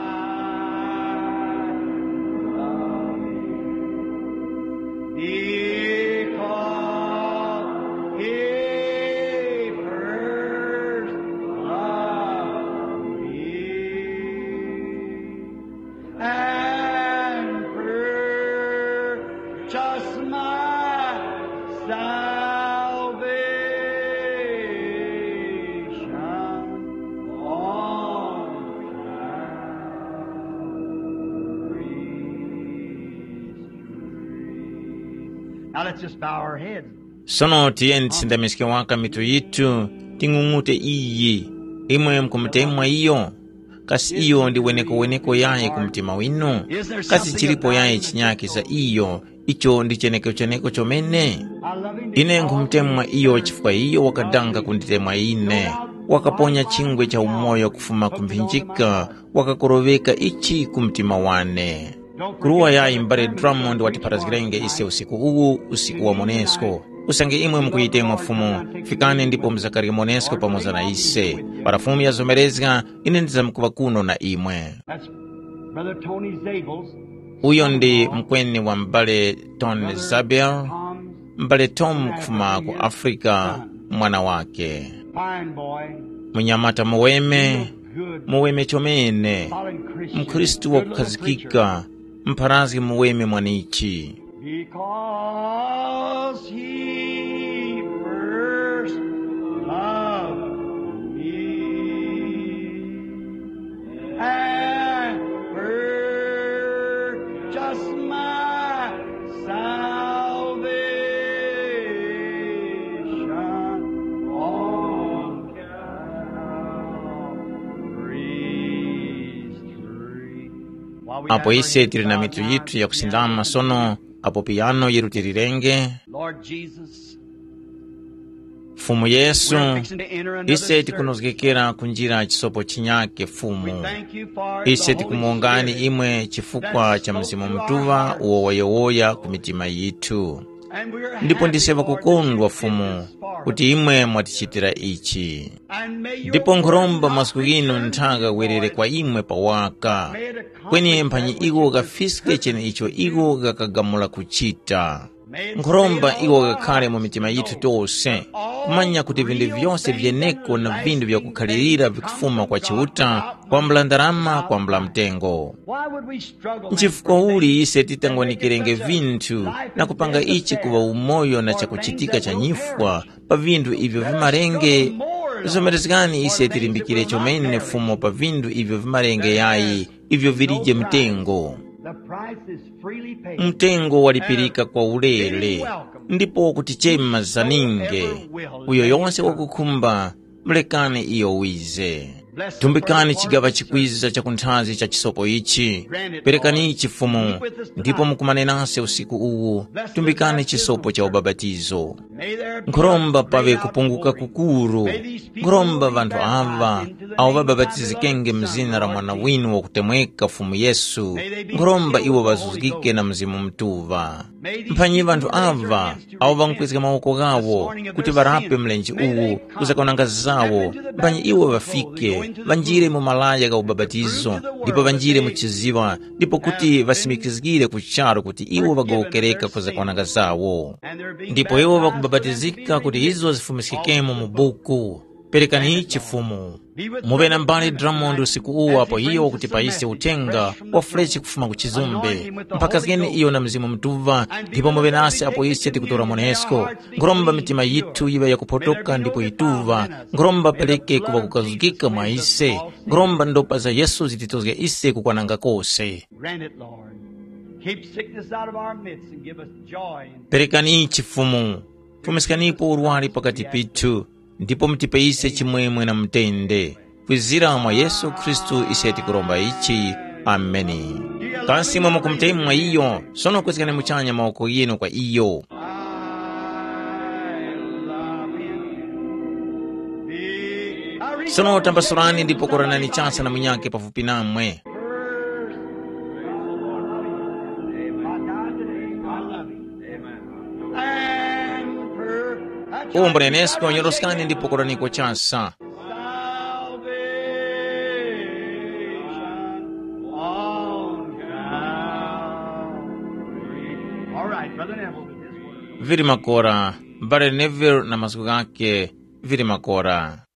Now let's just bow our heads. Sono tiyeni tsindamiske waka mitu yitu, tingungute iyi, imwe mkumtemwa iyo. Kasi iyo ndi weneko yaye kumtima wino. Kasi chilipo yaye chinyaki za iyo, icho ndi cheneko chomene. Ine nkumtemwa iyo chifukwa iyo wakadanga kunditemwa ine. Wakaponya chingwe cha umoyo kufuma kumphinjika, wakakoroveka ichi kumtima wane. Kuruwa yayi mbare Drummond watiparazgirenge ise usiku uwu, usiku wa Monesco. Usange imwe mkuyitemwa fumu, fikane ndipo mzakari Monesco pamoza na ise. Parafumu ya zomerezga, ine ndiza mkuwa kuno na imwe. Uyo ndi mkweni wa mbale Tony Zabel, mbale Tom kufuma ku Afrika, mwana wake. munyamata muweme chomene, mkristu wa kukhazikika, mpharazike muweme mwanichi. Because he first loved me and purchased my salvation on Calvary's tree. Apo ise tiri na mitu yitu ya kusindama sono apo piyano yerutirirenge. Lord Jesus, Fumu Yesu, we're fixing to enter another ise service. tikunozekera kunjira chisopo chinyake fumu. Thank you for Ise the Holy tikumuongani Spirit. imwe chifukwa cha mzimu mtuva uwowayowoya ku mitima yitu. And we're Ndipo happy, ndiseva Lord, kukondwa that you did fumu this for us. kuti imwe mwatichitira ichi. And may your Ndipo word nkhoromba not masiku ino return nthaka to werere void. kwa imwe pawaka. May it accomplish Kweni mphanyi that which iwo it was kafiske chene icho iwo gakagamula kuchita. May it Nkhoromba stay iwo in our gakhale mu hearts mitima to yitu know tonse, that all kumanya kuti vindu real vyonse things vyeneko and na vindu vya lasting kukhalirira things vikufuma come kwa from God chiuta, without kwa money, mlandarama, without kwa mbla price. mtengo. Why would we struggle Nchifukwa then for uli things ise that make titangonikirenge it such a vinthu life na and kupanga death ichi affair kuva umoyo na for chakuchitika things cha that will nyifwa perish? pa vindu ivyo Let us vimarenge. struggle more, Lord, Zomerezekani for ise things tilimbikire that will not chomene perish. fumo pa vindu ivyo vimarenge That yayi, has ivyo no virije price. mtengo. The price is freely paid. Mtengo walipirika kwa ulele, ndipo kutichema zaninge. Uyo yonse wakukhumba, mlekani iyo wize. Tumbikani chigava chikwiza cha kunthazi cha chisopo ichi. Perekani chifumu, ndipo mukumane nase usiku uwu. Tumbikani chisopo cha ubabatizo. Nkhoromba pave kupunguka kukuru. Nkhoromba vantu ava, awo vababatizikenge mzina la mwana winu wa kutemweka fumu Yesu. Nkhoromba iwo vazuzikike na mzimu mtuva. Mphanyi vantu ava, awo vankwezeka maoko gawo, kuti varape mlenji uwu, kuzakona ngazi zawo. Mphanyi iwo vafike, vanjire mu malaya ga ubabatizo, ndipo vanjire mu chiziva, ndipo kuti vasimikizikire kucharo kuti iwo vagokereka kuzakona ngazi zawo. Ndipo iwo vakubabatizika kuti izo zifumisikemo mu buku. Perekani chifumu. Muve na mbali Drummond usiku uwu apo iyo kuti paise utenga wa freshi kufuma kuchizumbe. Mpaka zikene iyo na mzimu mtuva, ndipo muve nasi apo ise tikutora Monesco. Nkhoromba mitima yitu iwe ya kupotoka ndipo ituva. Nkhoromba peleke kuva kukazukika mwa ise. Nkhoromba ndopa za Yesu zititozge ise kukwananga kose. Grant it, Lord. Keep sickness out of our midst and give us joy. Perekani chifumu. Fumisikanipo urwali pakati pitu. Ndipo mtipeise chimwemwe na mtende. Kwizira mwa Yesu Kristu ise tikuromba ichi. Ameni. Kasi mwa kumtemwa iyo, sono kwezikane muchanya maoko yenu kwa iyo. I love you. Sono tambasurani ndipo koranani chansa na munyake pafupi namwe. Umbre Nesco nyoroskani ndipo koraniko chansa. Viri makora, Bare Neville na masiku gake, viri makora.